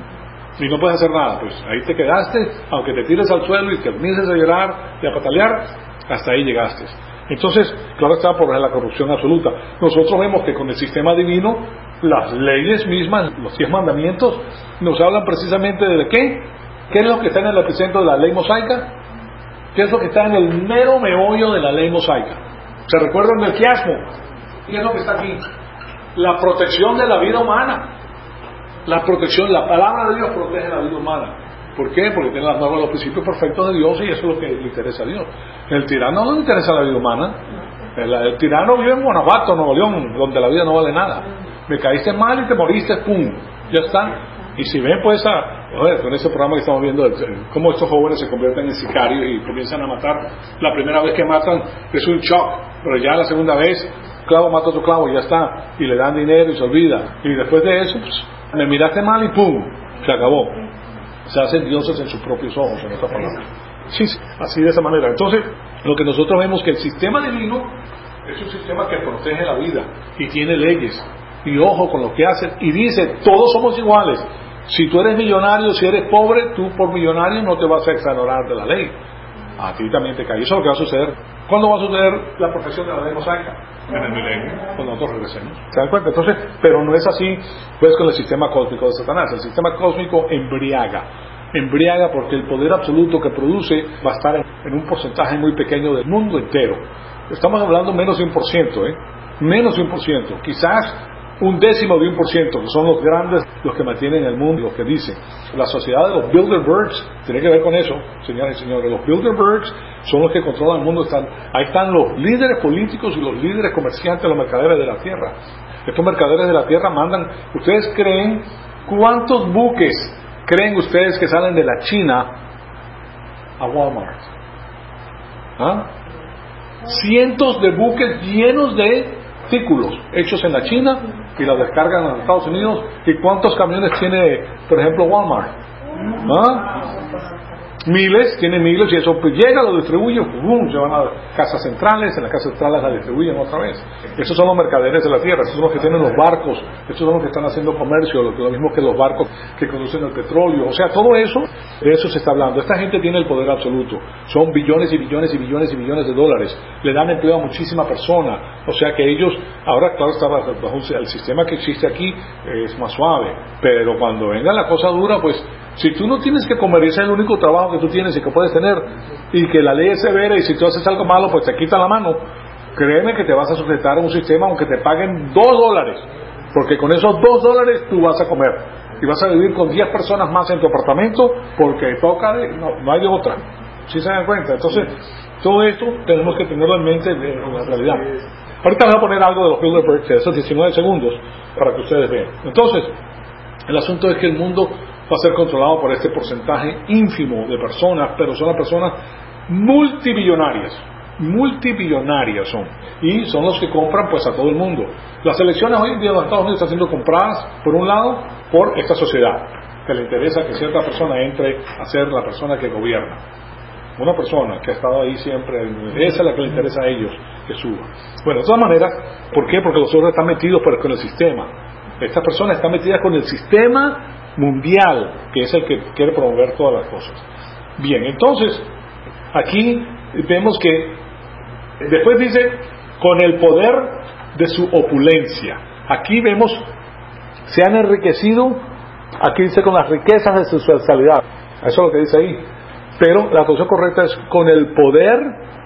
Y no puedes hacer nada. Pues ahí te quedaste, aunque te tires al suelo y te comiences a llorar y a patalear, hasta ahí llegaste. Entonces, claro está, por la corrupción absoluta. Nosotros vemos que con el sistema divino, las leyes mismas, los diez mandamientos, nos hablan precisamente de qué. ¿Qué es lo que está en el epicentro de la ley mosaica? ¿Qué es lo que está en el mero meollo de la ley mosaica? ¿Se recuerdan del quiasmo? ¿Qué es lo que está aquí? La protección de la vida humana. La protección, la palabra de Dios protege la vida humana. ¿Por qué? Porque tiene las normas, los principios perfectos de Dios, y eso es lo que le interesa a Dios. El tirano no le interesa la vida humana. El, el tirano vive en Guanajuato, Nuevo León, donde la vida no vale nada. Me caíste mal y te moriste, pum, ya está. Y si ven pues a, joder, con ese programa que estamos viendo, cómo estos jóvenes se convierten en sicarios y comienzan a matar. La primera vez que matan es un shock, pero ya la segunda vez, clavo mata a otro clavo y ya está. Y le dan dinero y se olvida. Y después de eso, pues, me miraste mal y pum, se acabó. Se hacen dioses en sus propios ojos, en esta palabra. Sí, sí, así de esa manera. Entonces, lo que nosotros vemos que el sistema divino es un sistema que protege la vida y tiene leyes. Y ojo con lo que hace. Y dice, todos somos iguales. Si tú eres millonario, si eres pobre, tú por millonario no te vas a exonerar de la ley. a ti también te cae. Eso es lo que va a suceder. ¿Cuándo va a suceder la profesión de la ley mosaica? En el milenio, cuando nosotros regresemos. ¿Se dan cuenta? Entonces, pero no es así pues con el sistema cósmico de Satanás. El sistema cósmico embriaga. Embriaga porque el poder absoluto que produce va a estar en, en un porcentaje muy pequeño del mundo entero. Estamos hablando menos de un por ciento, ¿eh? Menos de un por ciento. Quizás un décimo de un por ciento, que son los grandes, los que mantienen el mundo, los que dicen. La sociedad de los Bilderbergs tiene que ver con eso, señoras y señores. Los Bilderbergs son los que controlan el mundo. Están, ahí están los líderes políticos y los líderes comerciantes, los mercaderes de la tierra. Estos mercaderes de la tierra mandan. ¿Ustedes creen cuántos buques creen ustedes que salen de la China a Walmart? ¿Ah? Cientos de buques llenos de artículos hechos en la China y los descargan en los Estados Unidos. ¿Y cuántos camiones tiene, por ejemplo, Walmart? ¿Ah? Miles, tiene miles, y eso pues llega, lo distribuye, boom, se van a casas centrales, en las casas centrales la distribuyen otra vez. Esos son los mercaderes de la tierra, esos son los que tienen los barcos, esos son los que están haciendo comercio, lo, lo mismo que los barcos que conducen el petróleo. O sea, todo eso, de eso se está hablando. Esta gente tiene el poder absoluto, son billones y billones y billones y billones de dólares, le dan empleo a muchísima persona. O sea que ellos, ahora claro, está bajo, bajo el sistema que existe aquí es más suave, pero cuando venga la cosa dura, pues si tú no tienes que comer, ese es el único trabajo que tú tienes y que puedes tener, y que la ley es severa, y si tú haces algo malo pues te quita la mano, créeme que te vas a sujetar a un sistema aunque te paguen dos dólares, porque con esos dos dólares tú vas a comer y vas a vivir con diez personas más en tu apartamento porque toca de, no, no hay de otra. ¿Sí se dan cuenta? Entonces todo esto tenemos que tenerlo en mente en la realidad. Ahorita les voy a poner algo de los Bilderberg, de esos diecinueve segundos, para que ustedes vean. Entonces el asunto es que el mundo va a ser controlado por este porcentaje ínfimo de personas, pero son las personas multibillonarias, multibillonarias son, y son los que compran pues a todo el mundo. Las elecciones hoy en día en los Estados Unidos están siendo compradas, por un lado, por esta sociedad, que le interesa que cierta persona entre a ser la persona que gobierna. Una persona que ha estado ahí siempre, esa es la que le interesa a ellos, que suba. Bueno, de todas maneras, ¿por qué? Porque los otros están metidos pues, con el sistema. Esta persona está metida con el sistema mundial, que es el que quiere promover todas las cosas. Bien, entonces aquí vemos que después dice con el poder de su opulencia. Aquí vemos se han enriquecido, aquí dice con las riquezas de su sexualidad, eso es lo que dice ahí, pero la traducción correcta es con el poder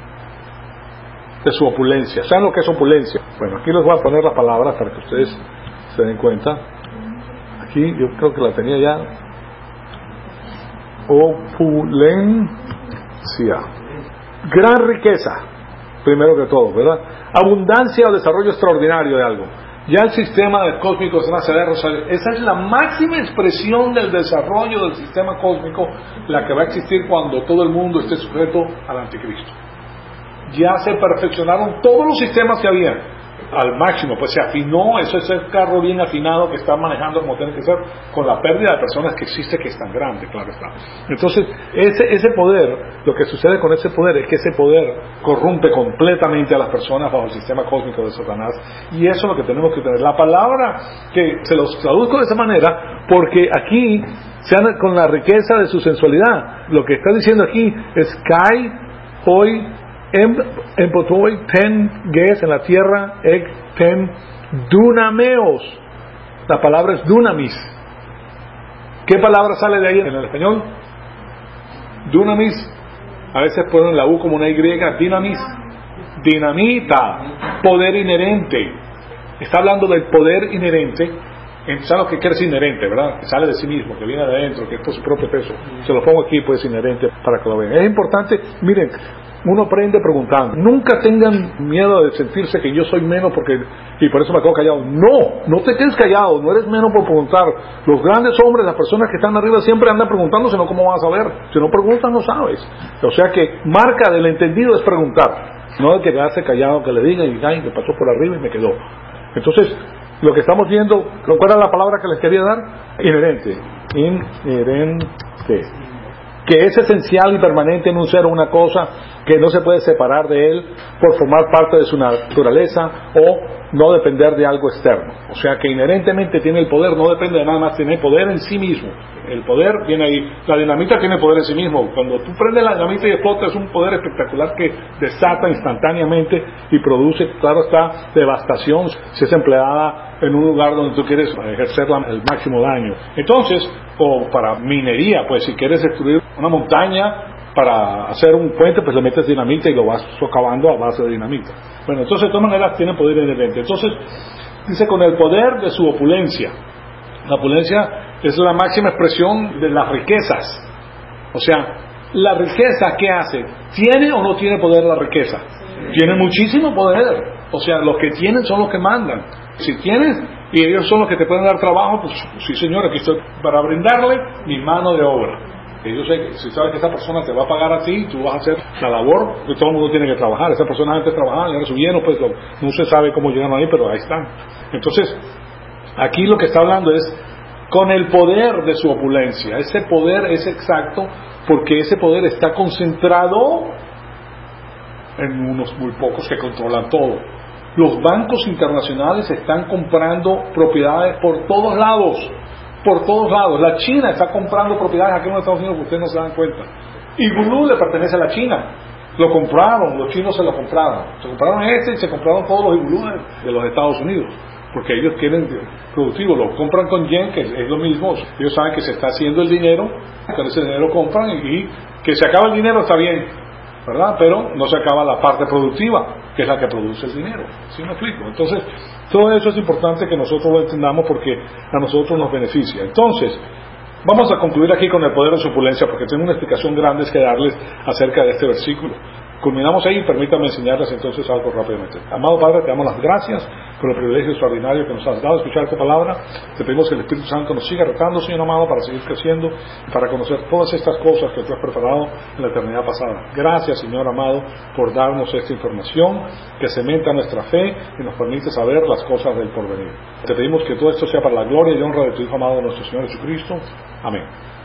de su opulencia. ¿Saben lo que es opulencia? Bueno, aquí les voy a poner las palabras para que ustedes se den cuenta. Aquí yo creo que la tenía ya. Opulencia, gran riqueza, primero que todo, ¿verdad? Abundancia o desarrollo extraordinario de algo. Ya el sistema del cósmico se va a desarrollar. Esa es la máxima expresión del desarrollo del sistema cósmico, la que va a existir cuando todo el mundo esté sujeto al anticristo. Ya se perfeccionaron todos los sistemas que había al máximo, pues se afinó, eso es el carro bien afinado que está manejando como tiene que ser, con la pérdida de personas que existe, que es tan grande, claro está. Entonces, ese, ese poder, lo que sucede con ese poder es que ese poder corrompe completamente a las personas bajo el sistema cósmico de Satanás, y eso es lo que tenemos que tener. La palabra que se los traduzco de esa manera, porque aquí, sean con la riqueza de su sensualidad, lo que está diciendo aquí es Kai, hoy, En, en potoi ten ges, en la tierra ek ten dunameos. La palabra es dunamis. ¿Qué palabra sale de ahí en el español? Dunamis. A veces ponen la U como una Y. Dinamis. Dinamita. Poder inherente. Está hablando del poder inherente. ¿Sabes lo que quiere decir inherente, verdad? Que sale de sí mismo, que viene de adentro, que es por su propio peso. Se lo pongo aquí, pues inherente, para que lo vean. Es importante, miren, uno aprende preguntando. Nunca tengan miedo de sentirse que yo soy menos porque y por eso me quedo callado. No, no te quedes callado, no eres menos por preguntar. Los grandes hombres, las personas que están arriba siempre andan preguntando, si no, ¿cómo vas a saber? Si no preguntas, no sabes. O sea que marca del entendido es preguntar, no de quedarse callado, que le digan y ay, me pasó por arriba y me quedó. Entonces, lo que estamos viendo, ¿cuál era la palabra que les quería dar? Inherente. Inherente. Que es esencial y permanente en un ser o una cosa, que no se puede separar de él por formar parte de su naturaleza o no depender de algo externo. O sea que inherentemente tiene el poder, no depende de nada más, tiene poder en sí mismo. El poder viene ahí. La dinamita tiene poder en sí mismo. Cuando tú prendes la dinamita y explota, es un poder espectacular que desata instantáneamente y produce, claro está, devastación si es empleada en un lugar donde tú quieres ejercer el máximo daño. Entonces, o para minería, pues si quieres destruir una montaña para hacer un puente, pues le metes dinamita y lo vas socavando a base de dinamita. Bueno, entonces de todas maneras tiene poder inherente. Entonces, dice, con el poder de su opulencia. La opulencia es la máxima expresión de las riquezas. O sea, la riqueza, ¿qué hace? ¿Tiene o no tiene poder la riqueza? Tiene muchísimo poder. O sea, los que tienen son los que mandan. Si tienes y ellos son los que te pueden dar trabajo, pues sí, señor, aquí estoy para brindarle mi mano de obra. Que yo sé que si sabes que esa persona te va a pagar a ti, tú vas a hacer la labor que todo el mundo tiene que trabajar. Esa persona antes trabajaba y ahora subieron, pues lo, no se sabe cómo llegaron ahí, pero ahí están. Entonces, aquí lo que está hablando es con el poder de su opulencia. Ese poder es exacto porque ese poder está concentrado en unos muy pocos que controlan todo. Los bancos internacionales están comprando propiedades por todos lados. Por todos lados. La China está comprando propiedades aquí en los Estados Unidos que ustedes no se dan cuenta. Y Google le pertenece a la China. Lo compraron, los chinos se lo compraron. Se compraron este y se compraron todos los Google de los Estados Unidos. Porque ellos quieren productivo, lo compran con yen, que es lo mismo. Ellos saben que se está haciendo el dinero, con ese dinero compran y que se acaba el dinero está bien, ¿verdad? Pero no se acaba la parte productiva, que es la que produce el dinero. ¿Sí me explico? Entonces, todo eso es importante que nosotros lo entendamos porque a nosotros nos beneficia. Entonces, vamos a concluir aquí con el poder de su opulencia porque tengo una explicación grande que darles acerca de este versículo. Culminamos ahí y permítame enseñarles entonces algo rápidamente. Amado Padre, te damos las gracias por el privilegio extraordinario que nos has dado de escuchar tu palabra. Te pedimos que el Espíritu Santo nos siga retando, Señor amado, para seguir creciendo y para conocer todas estas cosas que tú has preparado en la eternidad pasada. Gracias, Señor amado, por darnos esta información que cementa nuestra fe y nos permite saber las cosas del porvenir. Te pedimos que todo esto sea para la gloria y honra de tu Hijo amado, nuestro Señor Jesucristo. Amén.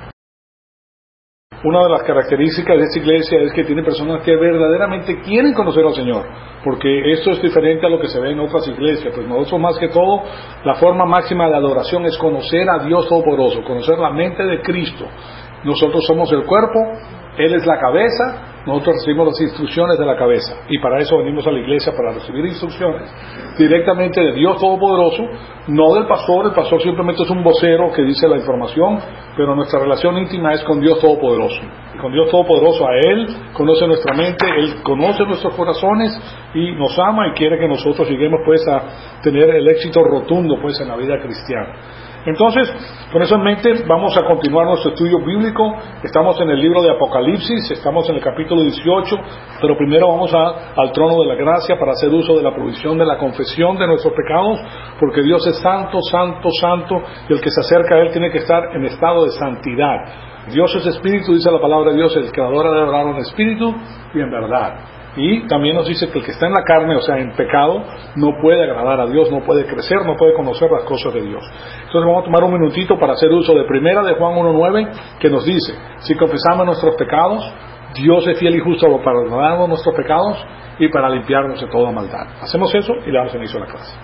Una de las características de esta iglesia es que tiene personas que verdaderamente quieren conocer al Señor, porque esto es diferente a lo que se ve en otras iglesias. Pues nosotros más que todo, la forma máxima de adoración es conocer a Dios Todopoderoso, conocer la mente de Cristo. Nosotros somos el cuerpo, Él es la cabeza, nosotros recibimos las instrucciones de la cabeza y para eso venimos a la iglesia, para recibir instrucciones directamente de Dios Todopoderoso, no del pastor. El pastor simplemente es un vocero que dice la información, pero nuestra relación íntima es con Dios Todopoderoso. Y con Dios Todopoderoso, a Él conoce nuestra mente, Él conoce nuestros corazones y nos ama y quiere que nosotros lleguemos pues a tener el éxito rotundo pues en la vida cristiana. Entonces, con eso en mente, vamos a continuar nuestro estudio bíblico. Estamos en el libro de Apocalipsis, estamos en el capítulo dieciocho, pero primero vamos a, al trono de la gracia para hacer uso de la provisión de la confesión de nuestros pecados, porque Dios es santo, santo, santo, y el que se acerca a Él tiene que estar en estado de santidad. Dios es espíritu, dice la palabra de Dios, el creador debe orar en espíritu y en verdad. Y también nos dice que el que está en la carne, o sea, en pecado, no puede agradar a Dios, no puede crecer, no puede conocer las cosas de Dios. Entonces vamos a tomar un minutito para hacer uso de primera de Juan uno nueve, que nos dice, si confesamos nuestros pecados, Dios es fiel y justo para perdonarnos nuestros pecados y para limpiarnos de toda maldad. Hacemos eso y le damos inicio a la clase.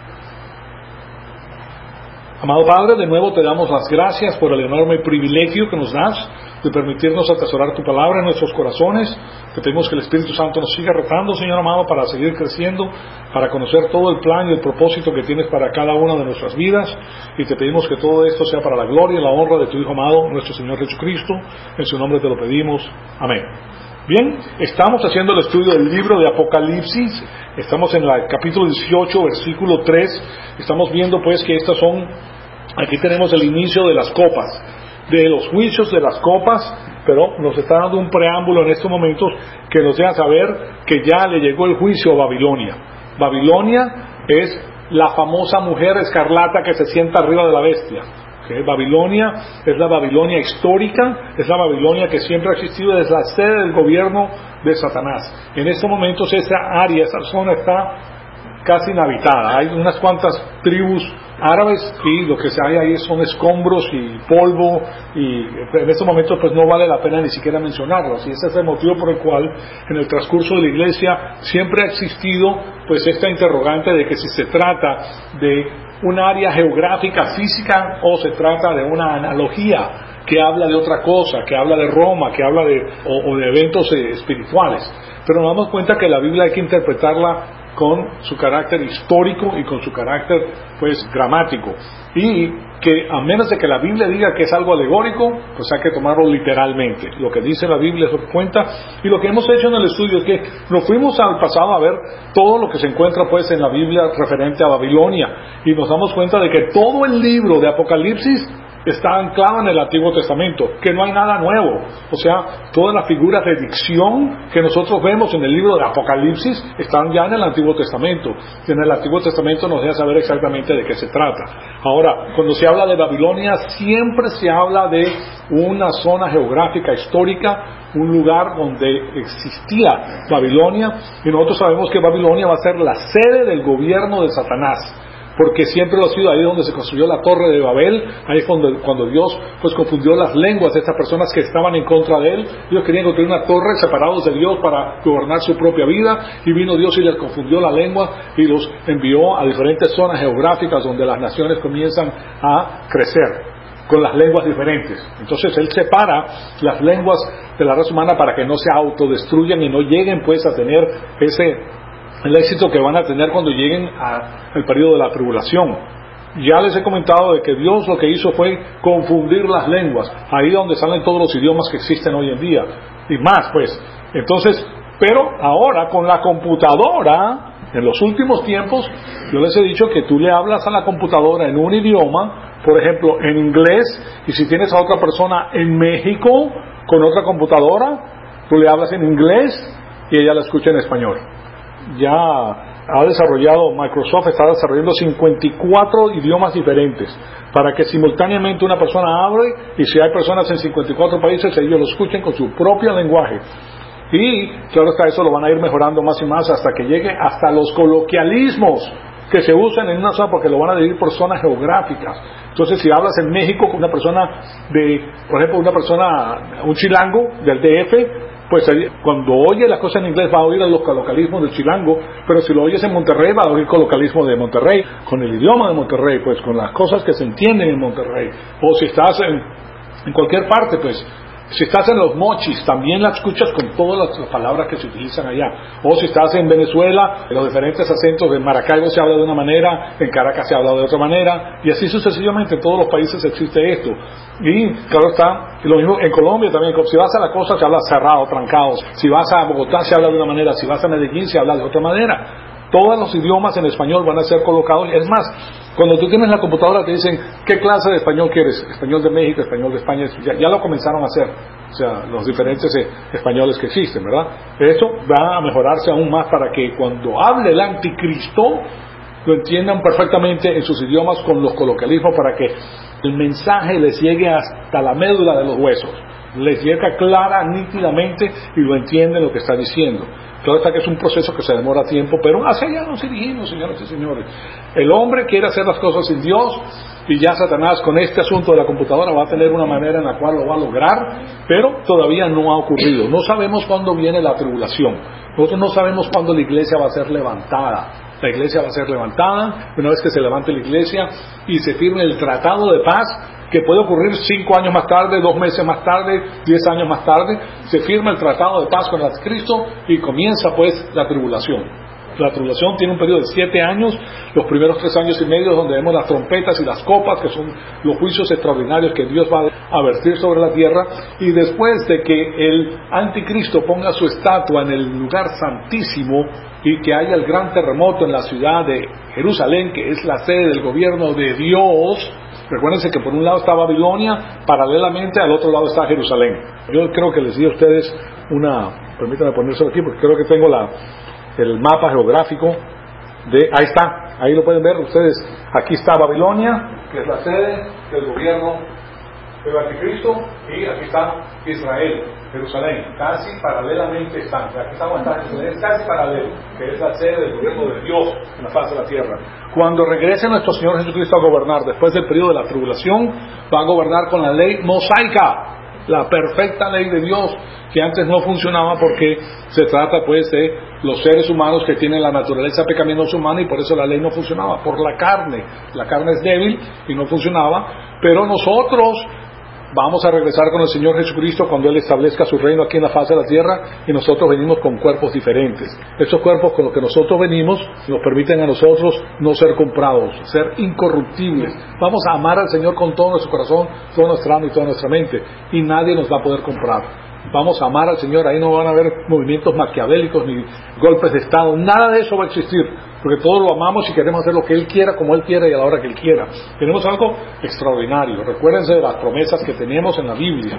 Amado Padre, de nuevo te damos las gracias por el enorme privilegio que nos das de permitirnos atesorar tu palabra en nuestros corazones. Te pedimos que el Espíritu Santo nos siga retando, Señor amado, para seguir creciendo, para conocer todo el plan y el propósito que tienes para cada una de nuestras vidas. Y te pedimos que todo esto sea para la gloria y la honra de tu Hijo amado, nuestro Señor Jesucristo. En su nombre te lo pedimos. Amén. Bien, estamos haciendo el estudio del libro de Apocalipsis. Estamos en el capítulo dieciocho, versículo tres. Estamos viendo pues que estas son, aquí tenemos el inicio de las copas, de los juicios de las copas, pero nos está dando un preámbulo en estos momentos que nos deja saber que ya le llegó el juicio a Babilonia. Babilonia es la famosa mujer escarlata que se sienta arriba de la bestia. ¿Okay? Babilonia es la Babilonia histórica, es la Babilonia que siempre ha existido, es la sede del gobierno de Satanás. En estos momentos esa área, esa zona está casi inhabitada. Hay unas cuantas tribus árabes y lo que se hay ahí son escombros y polvo, y en este momento pues no vale la pena ni siquiera mencionarlos, y ese es el motivo por el cual en el transcurso de la iglesia siempre ha existido pues esta interrogante de que si se trata de un área geográfica física o se trata de una analogía que habla de otra cosa, que habla de Roma, que habla de o, o de eventos eh, espirituales. Pero nos damos cuenta que la Biblia hay que interpretarla con su carácter histórico y con su carácter pues gramático, y que a menos de que la Biblia diga que es algo alegórico, pues hay que tomarlo literalmente. Lo que dice la Biblia es lo que cuenta, y lo que hemos hecho en el estudio es que nos fuimos al pasado a ver todo lo que se encuentra pues en la Biblia referente a Babilonia, y nos damos cuenta de que todo el libro de Apocalipsis está anclado en el Antiguo Testamento, que no hay nada nuevo. O sea, todas las figuras de dicción que nosotros vemos en el libro de Apocalipsis están ya en el Antiguo Testamento, y en el Antiguo Testamento nos deja saber exactamente de qué se trata. Ahora, cuando se habla de Babilonia, siempre se habla de una zona geográfica histórica, un lugar donde existía Babilonia, y nosotros sabemos que Babilonia va a ser la sede del gobierno de Satanás, porque siempre lo ha sido ahí donde se construyó la torre de Babel. Ahí fue cuando, cuando Dios pues confundió las lenguas de estas personas que estaban en contra de Él. Ellos querían construir una torre separados de Dios para gobernar su propia vida, y vino Dios y les confundió la lengua y los envió a diferentes zonas geográficas donde las naciones comienzan a crecer con las lenguas diferentes. Entonces Él separa las lenguas de la raza humana para que no se autodestruyan y no lleguen pues a tener ese el éxito que van a tener cuando lleguen al periodo de la tribulación. Ya les he comentado de que Dios lo que hizo fue confundir las lenguas, ahí donde salen todos los idiomas que existen hoy en día, y más pues. Entonces, pero ahora con la computadora, en los últimos tiempos, yo les he dicho que tú le hablas a la computadora en un idioma, por ejemplo en inglés, y si tienes a otra persona en México con otra computadora, tú le hablas en inglés y ella la escucha en español. Ya ha desarrollado, Microsoft está desarrollando cincuenta y cuatro idiomas diferentes para que simultáneamente una persona hable, y si hay personas en cincuenta y cuatro países, ellos lo escuchen con su propio lenguaje. Y claro está, eso lo van a ir mejorando más y más hasta que llegue hasta los coloquialismos que se usan en una zona, porque lo van a dividir por zonas geográficas. Entonces, si hablas en México con una persona de, por ejemplo, una persona, un chilango del D F, pues cuando oye las cosas en inglés va a oír los colocalismos del chilango, pero si lo oyes en Monterrey va a oír colocalismo de Monterrey, con el idioma de Monterrey, pues con las cosas que se entienden en Monterrey. O si estás en, en cualquier parte, pues si estás en Los Mochis, también la escuchas con todas las, las palabras que se utilizan allá. O si estás en Venezuela, en los diferentes acentos, de Maracaibo se habla de una manera, en Caracas se habla de otra manera, y así sucesivamente en todos los países existe esto. Y claro está, y lo mismo en Colombia también. Si vas a la costa se habla cerrado, trancados. Si vas a Bogotá se habla de una manera, si vas a Medellín se habla de otra manera. Todos los idiomas en español van a ser colocados. Es más, cuando tú tienes la computadora te dicen ¿qué clase de español quieres? Español de México, español de España. Ya, ya lo comenzaron a hacer, o sea, los diferentes eh, españoles que existen, ¿verdad? Eso va a mejorarse aún más para que cuando hable el anticristo lo entiendan perfectamente en sus idiomas con los coloquialismos, para que el mensaje les llegue hasta la médula de los huesos, les llega clara, nítidamente, y lo entienden lo que está diciendo. Claro está que es un proceso que se demora tiempo, pero hacia allá nos dirigimos, señoras y señores. El hombre quiere hacer las cosas sin Dios, y ya Satanás con este asunto de la computadora va a tener una manera en la cual lo va a lograr, pero todavía no ha ocurrido. No sabemos cuándo viene la tribulación. Nosotros no sabemos cuándo la iglesia va a ser levantada. La iglesia va a ser levantada una vez que se levante la iglesia y se firme el tratado de paz, que puede ocurrir cinco años más tarde, dos meses más tarde, diez años más tarde. Se firma el tratado de paz con el anticristo y comienza pues la tribulación. La tribulación tiene un periodo de siete años, los primeros tres años y medio donde vemos las trompetas y las copas, que son los juicios extraordinarios que Dios va a vertir sobre la tierra, y después de que el anticristo ponga su estatua en el lugar santísimo y que haya el gran terremoto en la ciudad de Jerusalén, que es la sede del gobierno de Dios. Recuérdense que por un lado está Babilonia, paralelamente al otro lado está Jerusalén. Yo creo que les di a ustedes una, permítanme ponérselo aquí porque creo que tengo la el mapa geográfico de, ahí está, ahí lo pueden ver ustedes. Aquí está Babilonia, que es la sede del gobierno el anticristo, y aquí está Israel, Jerusalén, casi paralelamente están. Aquí estamos en Jerusalén, casi paralelo, que es la sede del gobierno de Dios en la faz de la tierra. Cuando regrese nuestro Señor Jesucristo a gobernar, después del periodo de la tribulación, va a gobernar con la ley mosaica, la perfecta ley de Dios, que antes no funcionaba porque se trata pues de los seres humanos que tienen la naturaleza pecaminosa humana, y por eso la ley no funcionaba, por la carne. La carne es débil y no funcionaba, pero nosotros vamos a regresar con el Señor Jesucristo cuando Él establezca su reino aquí en la faz de la tierra, y nosotros venimos con cuerpos diferentes. Estos cuerpos con los que nosotros venimos nos permiten a nosotros no ser comprados, ser incorruptibles. Vamos a amar al Señor con todo nuestro corazón, toda nuestra alma y toda nuestra mente, y nadie nos va a poder comprar. Vamos a amar al Señor, ahí no van a haber movimientos maquiavélicos ni golpes de Estado, nada de eso va a existir, porque todos lo amamos y queremos hacer lo que Él quiera, como Él quiera y a la hora que Él quiera. Tenemos algo extraordinario. Recuérdense de las promesas que tenemos en la Biblia.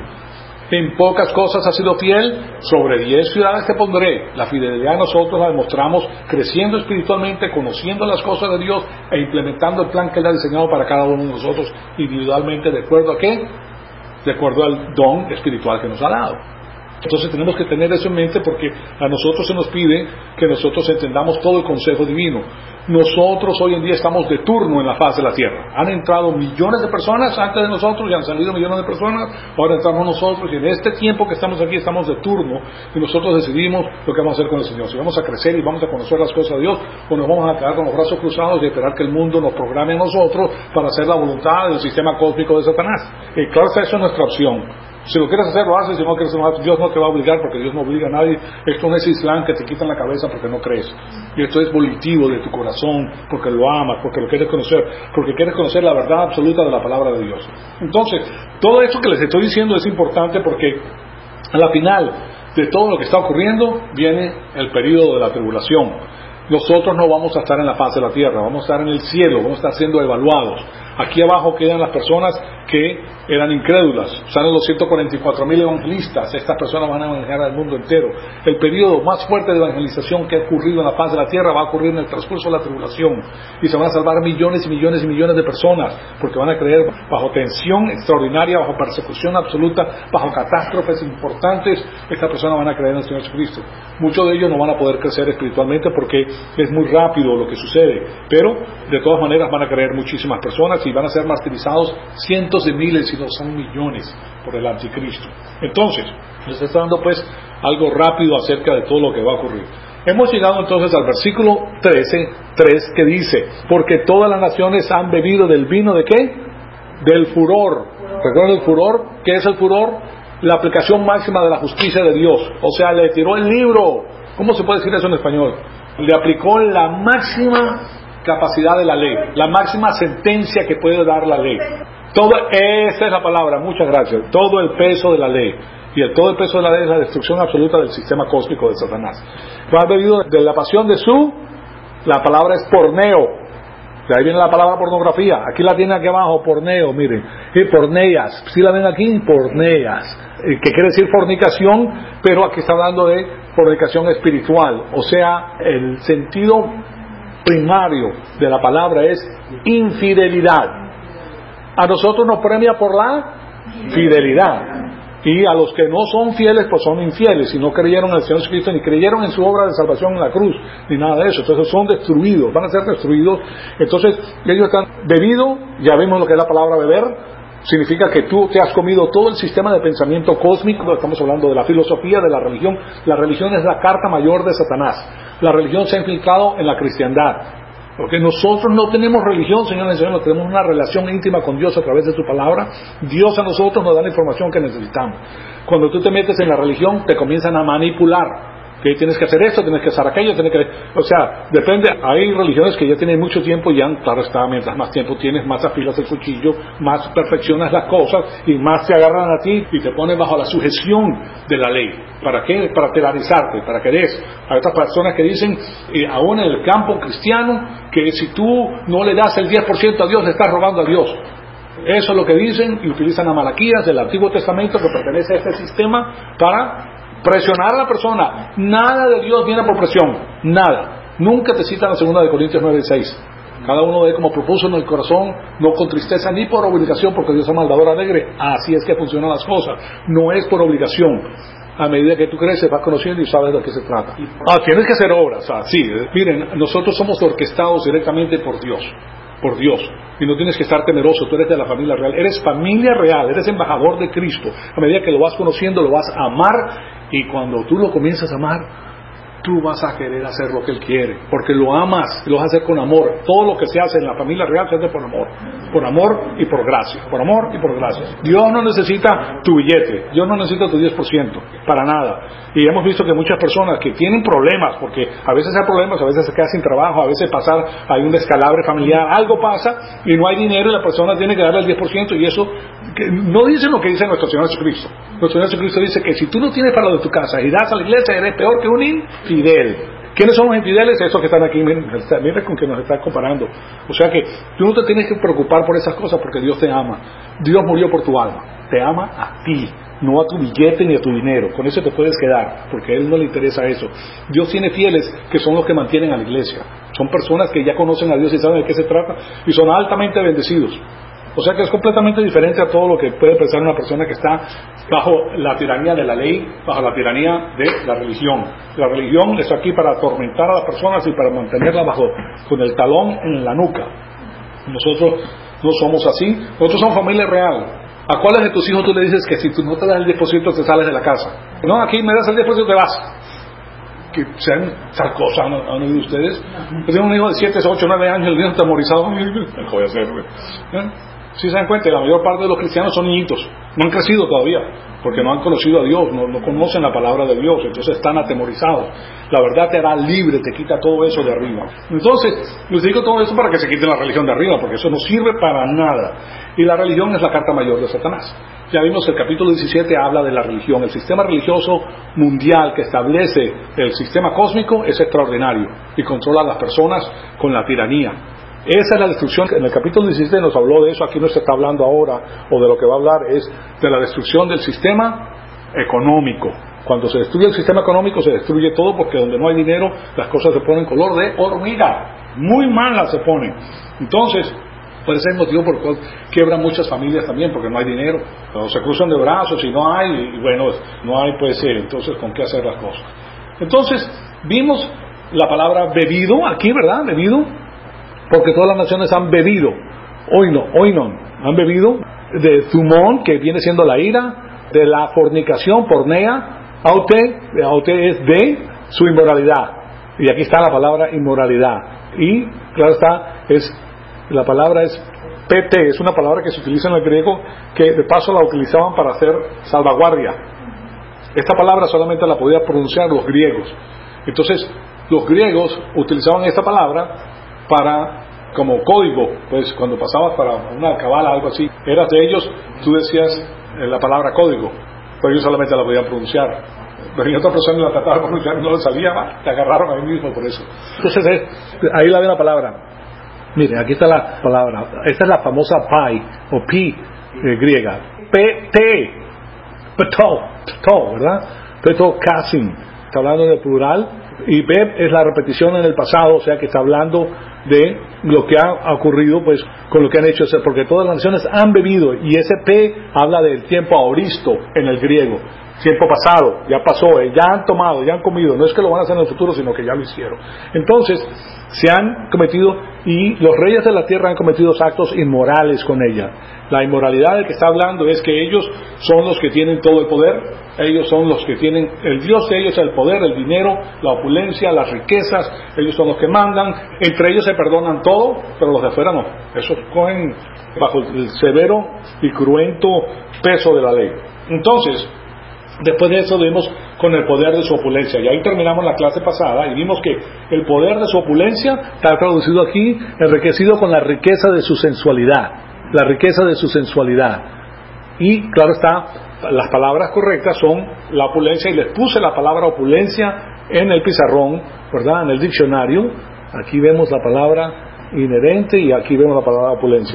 En pocas cosas has sido fiel, sobre diez ciudades te pondré. La fidelidad nosotros la demostramos creciendo espiritualmente, conociendo las cosas de Dios e implementando el plan que Él ha diseñado para cada uno de nosotros individualmente, ¿de acuerdo a qué? De acuerdo al don espiritual que nos ha dado. Entonces tenemos que tener eso en mente, porque a nosotros se nos pide que nosotros entendamos todo el consejo divino. Nosotros hoy en día estamos de turno en la faz de la tierra. Han entrado millones de personas antes de nosotros y han salido millones de personas, ahora entramos nosotros, y en este tiempo que estamos aquí estamos de turno, y nosotros decidimos lo que vamos a hacer con el Señor. Si vamos a crecer y vamos a conocer las cosas de Dios, o nos vamos a quedar con los brazos cruzados y esperar que el mundo nos programe a nosotros para hacer la voluntad del sistema cósmico de Satanás. Y claro, esa es nuestra opción. Si lo quieres hacer, lo haces. Si no quieres hacerlo, Dios no te va a obligar, porque Dios no obliga a nadie. Esto no es Islam que te quitan la cabeza porque no crees. Y esto es volitivo de tu corazón, porque lo amas, porque lo quieres conocer, porque quieres conocer la verdad absoluta de la palabra de Dios. Entonces, todo esto que les estoy diciendo es importante, porque a la final de todo lo que está ocurriendo viene el periodo de la tribulación. Nosotros no vamos a estar en la faz de la tierra, vamos a estar en el cielo, vamos a estar siendo evaluados. Aquí abajo quedan las personas que eran incrédulas. Salen los ciento cuarenta y cuatro mil evangelistas. Estas personas van a evangelizar al mundo entero. El periodo más fuerte de evangelización que ha ocurrido en la faz de la tierra va a ocurrir en el transcurso de la tribulación, y se van a salvar millones y millones y millones de personas, porque van a creer bajo tensión extraordinaria, bajo persecución absoluta, bajo catástrofes importantes. Estas personas van a creer en el Señor Jesucristo. Muchos de ellos no van a poder crecer espiritualmente porque es muy rápido lo que sucede, pero de todas maneras van a creer muchísimas personas, y van a ser martirizados cientos de miles, si no son millones, por el anticristo. Entonces, les está dando pues algo rápido acerca de todo lo que va a ocurrir. Hemos llegado entonces al versículo trece, tres, que dice: porque todas las naciones han bebido del vino ¿de qué? Del furor. ¿Recuerdan el furor? ¿Qué es el furor? La aplicación máxima de la justicia de Dios. O sea, le tiró el libro. ¿Cómo se puede decir eso en español? Le aplicó la máxima capacidad de la ley, la máxima sentencia que puede dar la ley. Todo, esa es la palabra, muchas gracias. Todo el peso de la ley. Y el todo el peso de la ley es la destrucción absoluta del sistema cósmico de Satanás. Ha bebido de la pasión de su, la palabra es porneo. De ahí viene la palabra pornografía. Aquí la tiene aquí abajo, porneo, miren. Y porneas, si la ven aquí, porneas, que quiere decir fornicación, pero aquí está hablando de fornicación espiritual. O sea, el sentido primario de la palabra es infidelidad. A nosotros nos premia por la fidelidad, y a los que no son fieles pues son infieles, y no creyeron en el Señor Jesucristo, ni creyeron en su obra de salvación en la cruz, ni nada de eso. Entonces son destruidos, van a ser destruidos. Entonces ellos están bebido, ya vimos lo que es la palabra beber. Significa que tú te has comido todo el sistema de pensamiento cósmico. Estamos hablando de la filosofía, de la religión. La religión es la carta mayor de Satanás. La religión se ha infiltrado en la cristiandad, porque nosotros no tenemos religión, señores y señores, tenemos una relación íntima con Dios a través de su palabra. Dios a nosotros nos da la información que necesitamos. Cuando tú te metes en la religión, te comienzan a manipular. Que tienes que hacer esto, tienes que hacer aquello, tienes que... O sea, depende. Hay religiones que ya tienen mucho tiempo y ya, claro está, mientras más tiempo tienes, más afilas el cuchillo, más perfeccionas las cosas y más te agarran a ti y te ponen bajo la sujeción de la ley. ¿Para qué? Para teorizarte, para que des. Hay otras personas que dicen, eh, aún en el campo cristiano, que si tú no le das el diez por ciento a Dios, le estás robando a Dios. Eso es lo que dicen, y utilizan a Malaquías del Antiguo Testamento, que pertenece a este sistema, para presionar a la persona. Nada de Dios viene por presión, nada. Nunca te citan la segunda de Corintios nueve y seis. Cada uno ve como propuso en el corazón, no con tristeza ni por obligación, porque Dios es maldador alegre. Así es que funcionan las cosas. No es por obligación. A medida que tú creces, vas conociendo y sabes de qué se trata. Ah, tienes que hacer obras. Ah, sí, miren, nosotros somos orquestados directamente por Dios. Por Dios. Y no tienes que estar temeroso, tú eres de la familia real. Eres familia real, eres embajador de Cristo. A medida que lo vas conociendo, lo vas a amar. Y cuando tú lo comienzas a amar, tú vas a querer hacer lo que Él quiere, porque lo amas, lo vas a hacer con amor. Todo lo que se hace en la familia real se hace por amor, por amor y por gracia, por amor y por gracia. Dios no necesita tu billete, Dios no necesita tu diez por ciento, para nada. Y hemos visto que muchas personas que tienen problemas, porque a veces hay problemas, a veces se queda sin trabajo, a veces pasar, hay un descalabre familiar, algo pasa y no hay dinero y la persona tiene que darle el diez por ciento, y eso que no dice lo que dice nuestro Señor Jesucristo. Nuestro Señor Jesucristo dice que si tú no tienes para lo de tu casa y das a la iglesia, eres peor que un infidel. ¿Quiénes son los infieles? Esos que están aquí, miren, miren con que nos están comparando. O sea que tú no te tienes que preocupar por esas cosas, porque Dios te ama. Dios murió por tu alma, te ama a ti, no a tu billete ni a tu dinero. Con eso te puedes quedar, porque a Él no le interesa eso. Dios tiene fieles que son los que mantienen a la iglesia. Son personas que ya conocen a Dios y saben de qué se trata, y son altamente bendecidos. O sea que es completamente diferente a todo lo que puede pensar una persona que está bajo la tiranía de la ley, bajo la tiranía de la religión. La religión está aquí para atormentar a las personas y para mantenerlas bajo, con el talón en la nuca. Nosotros no somos así. Nosotros somos familia real. ¿A cuáles de tus hijos tú le dices que si tú no te das el diez por ciento te sales de la casa? No, aquí me das el diez por ciento te vas. Que sean sarcosas, ¿han, ¿han oído ustedes? Yo tengo un hijo de siete, ocho, nueve años, el niño está atemorizado. ¿Qué voy a hacer? ¿Eh? Si se dan cuenta, la mayor parte de los cristianos son niñitos, no han crecido todavía, porque no han conocido a Dios, no, no conocen la palabra de Dios, entonces están atemorizados. La verdad te hará libre, te quita todo eso de arriba. Entonces, les digo todo eso para que se quiten la religión de arriba, porque eso no sirve para nada. Y la religión es la carta mayor de Satanás. Ya vimos que el capítulo diecisiete habla de la religión. El sistema religioso mundial que establece el sistema cósmico es extraordinario y controla a las personas con la tiranía. Esa es la destrucción. En el capítulo diecisiete nos habló de eso. Aquí no se está hablando ahora, o de lo que va a hablar es de la destrucción del sistema económico. Cuando se destruye el sistema económico se destruye todo, porque donde no hay dinero las cosas se ponen color de hormiga, muy malas se ponen. Entonces puede ser el motivo por el cual quiebran muchas familias también, porque no hay dinero, o se cruzan de brazos y no hay, y bueno, no hay, pues entonces con qué hacer las cosas. Entonces vimos la palabra bebido aquí, ¿verdad? Bebido, porque todas las naciones han bebido, oino, oinon, han bebido de zumón, que viene siendo la ira, de la fornicación, pornea, aute, aute es de su inmoralidad, y aquí está la palabra inmoralidad, y claro está, es la palabra es P T, es una palabra que se utiliza en el griego, que de paso la utilizaban para hacer salvaguardia. Esta palabra solamente la podían pronunciar los griegos. Entonces los griegos utilizaban esta palabra para, como código, pues cuando pasabas para una alcabala, algo así, eras de ellos, tú decías eh, la palabra código, pero ellos solamente la podían pronunciar. Venía otra persona y la trataba de pronunciar y no le salía, te agarraron ahí mismo por eso. Entonces eh, ahí la ve la palabra. Miren, aquí está la palabra, esta es la famosa pi, o pi eh, griega, P T, peto, peto, ¿verdad? Peto casin, está hablando de plural, y beb es la repetición en el pasado, o sea que está hablando de lo que ha ocurrido pues con lo que han hecho, porque todas las naciones han bebido, y ese P habla del tiempo aoristo en el griego, tiempo pasado, ya pasó, eh, ya han tomado, ya han comido, no es que lo van a hacer en el futuro, sino que ya lo hicieron. Entonces se han cometido, y los reyes de la tierra han cometido actos inmorales con ella. La inmoralidad del que está hablando es que ellos son los que tienen todo el poder, ellos son los que tienen, el Dios de ellos es el poder, el dinero, la opulencia, las riquezas, ellos son los que mandan, entre ellos se perdonan todo, pero los de afuera no, esos cogen bajo el severo y cruento peso de la ley. Entonces, después de eso vimos con el poder de su opulencia, y ahí terminamos la clase pasada y vimos que el poder de su opulencia está traducido aquí, enriquecido con la riqueza de su sensualidad, la riqueza de su sensualidad. Y claro está, las palabras correctas son la opulencia, y les puse la palabra opulencia en el pizarrón, ¿verdad? En el diccionario, aquí vemos la palabra inherente y aquí vemos la palabra opulencia.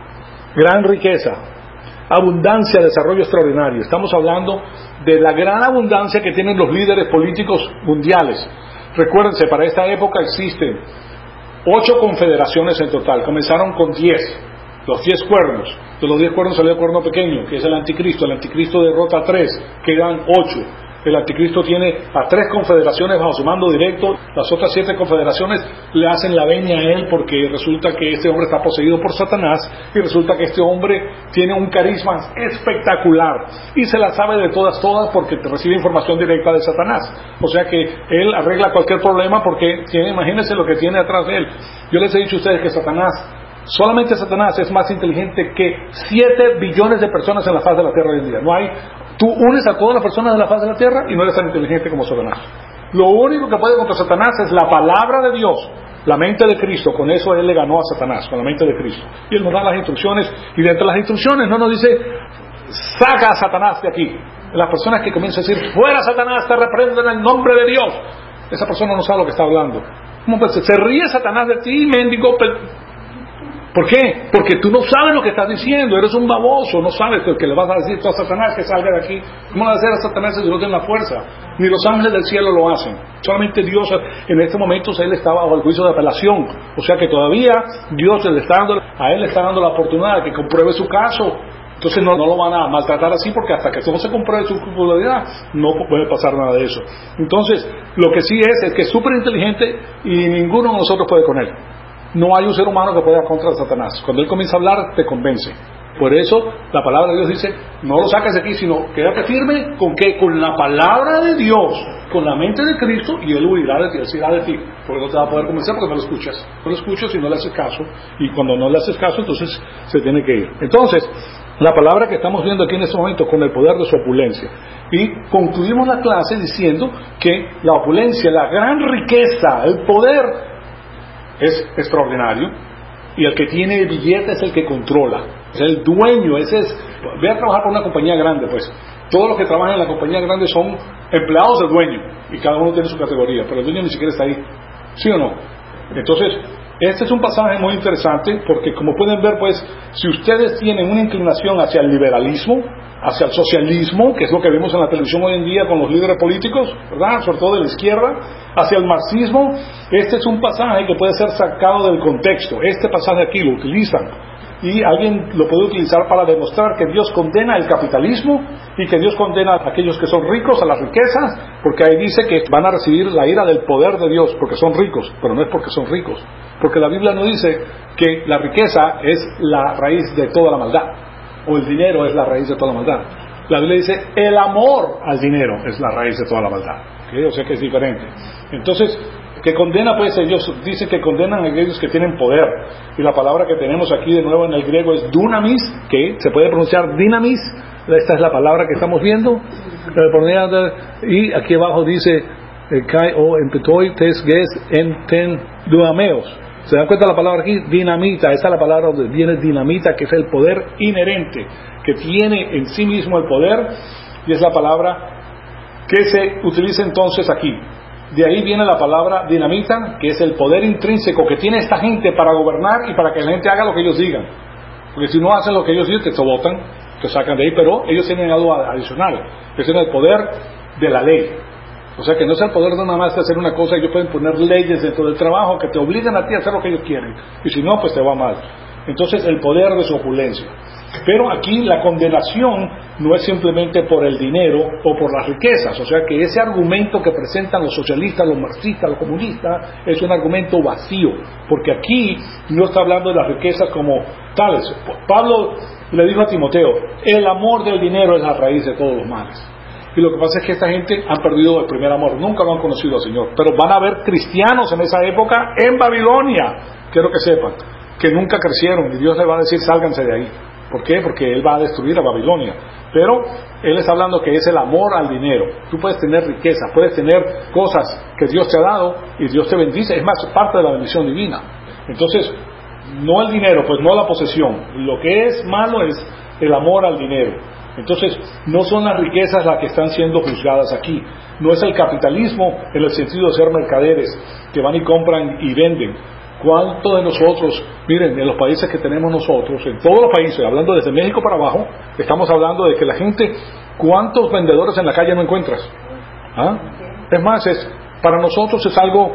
Gran riqueza, abundancia, desarrollo extraordinario. Estamos hablando de la gran abundancia que tienen los líderes políticos mundiales. Recuérdense, para esta época existen ocho confederaciones en total. Comenzaron con diez, los diez cuernos. De los diez cuernos salió el cuerno pequeño, que es el anticristo. El anticristo derrota a tres, quedan ocho. El anticristo tiene a tres confederaciones bajo su mando directo. Las otras siete confederaciones le hacen la venia a él, porque resulta que este hombre está poseído por Satanás, y resulta que este hombre tiene un carisma espectacular y se la sabe de todas todas porque recibe información directa de Satanás. O sea que él arregla cualquier problema porque tiene, imagínense lo que tiene atrás de él. Yo les he dicho a ustedes que Satanás, solamente Satanás es más inteligente que siete billones de personas en la faz de la tierra hoy en día. No hay, tú unes a todas las personas de la faz de la tierra y no eres tan inteligente como Satanás. Lo único que puede contra Satanás es la palabra de Dios, la mente de Cristo. Con eso él le ganó a Satanás, con la mente de Cristo. Y él nos da las instrucciones, y de entre las instrucciones no nos dice, saca a Satanás de aquí. Las personas que comienzan a decir, fuera Satanás, te reprendo en el nombre de Dios, esa persona no sabe lo que está hablando. ¿Cómo pues? Se ríe Satanás de ti, mendigo. ¿Por qué? Porque tú no sabes lo que estás diciendo, eres un baboso, no sabes lo que le vas a decir tú a Satanás que salga de aquí. ¿Cómo le vas a decir a Satanás si no tiene la fuerza? Ni los ángeles del cielo lo hacen. Solamente Dios, en este momento, él está bajo el juicio de apelación. O sea que todavía Dios le está dando, a él le está dando la oportunidad de que compruebe su caso. Entonces no, no lo van a maltratar así, porque hasta que no se compruebe su culpabilidad no puede pasar nada de eso. Entonces, lo que sí es, es que es súper inteligente y ninguno de nosotros puede con él. No hay un ser humano que pueda contra Satanás. Cuando él comienza a hablar, te convence. Por eso, la palabra de Dios dice, no lo saques de aquí, sino quédate firme con que con la palabra de Dios, con la mente de Cristo, y él huirá de ti, él se irá de ti, porque no te va a poder convencer porque no lo escuchas. No lo escuchas y no le haces caso, y cuando no le haces caso, entonces se tiene que ir. Entonces, la palabra que estamos viendo aquí en este momento, con el poder de su opulencia. Y concluimos la clase diciendo que la opulencia, la gran riqueza, el poder, es extraordinario, y el que tiene el billete es el que controla, es el dueño. Ese es, ve a trabajar por una compañía grande, pues todos los que trabajan en la compañía grande son empleados del dueño, y cada uno tiene su categoría, pero el dueño ni siquiera está ahí, ¿sí o no? Entonces, este es un pasaje muy interesante, porque como pueden ver, pues, si ustedes tienen una inclinación hacia el liberalismo, hacia el socialismo, que es lo que vemos en la televisión hoy en día con los líderes políticos, ¿verdad?, sobre todo de la izquierda, hacia el marxismo, este es un pasaje que puede ser sacado del contexto. Este pasaje aquí lo utilizan, y alguien lo puede utilizar para demostrar que Dios condena el capitalismo, y que Dios condena a aquellos que son ricos, a las riquezas, porque ahí dice que van a recibir la ira del poder de Dios, porque son ricos, pero no es porque son ricos, porque la Biblia no dice que la riqueza es la raíz de toda la maldad, o el dinero es la raíz de toda la maldad. La Biblia dice, el amor al dinero es la raíz de toda la maldad. ¿Okay? O sea que es diferente. Entonces, que condena, pues ellos dicen que condenan a aquellos que tienen poder. Y la palabra que tenemos aquí de nuevo en el griego es dunamis, que se puede pronunciar dinamis. Esta es la palabra que estamos viendo. Y aquí abajo dice, kai o empetoi tes ges en ten duameos. ¿Se dan cuenta la palabra aquí? Dinamita. Esa es la palabra donde viene dinamita, que es el poder inherente, que tiene en sí mismo el poder, y es la palabra que se utiliza entonces aquí. De ahí viene la palabra dinamita, que es el poder intrínseco que tiene esta gente para gobernar y para que la gente haga lo que ellos digan. Porque si no hacen lo que ellos dicen, te votan, te sacan de ahí, pero ellos tienen algo adicional, que tienen el poder de la ley. O sea que no es el poder de nada más de hacer una cosa. Ellos pueden poner leyes dentro del trabajo que te obligan a ti a hacer lo que ellos quieren, y si no, pues te va mal. Entonces, el poder de su opulencia. Pero aquí la condenación no es simplemente por el dinero o por las riquezas. O sea que ese argumento que presentan los socialistas, los marxistas, los comunistas, es un argumento vacío, porque aquí no está hablando de las riquezas como tales. Pablo le dijo a Timoteo, el amor del dinero es la raíz de todos los males. Y lo que pasa es que esta gente han perdido el primer amor, nunca lo han conocido al Señor. Pero van a haber cristianos en esa época en Babilonia, quiero que sepan, que nunca crecieron, y Dios les va a decir, sálganse de ahí. ¿Por qué? Porque Él va a destruir a Babilonia. Pero Él está hablando que es el amor al dinero. Tú puedes tener riqueza, puedes tener cosas que Dios te ha dado, y Dios te bendice, es más, parte de la bendición divina. Entonces, no el dinero, pues no la posesión. Lo que es malo es el amor al dinero. Entonces, no son las riquezas las que están siendo juzgadas aquí. No es el capitalismo en el sentido de ser mercaderes que van y compran y venden. ¿Cuántos de nosotros, miren, en los países que tenemos nosotros, en todos los países, hablando desde México para abajo, estamos hablando de que la gente, ¿cuántos vendedores en la calle no encuentras? ¿Ah? Es más, es, para nosotros es algo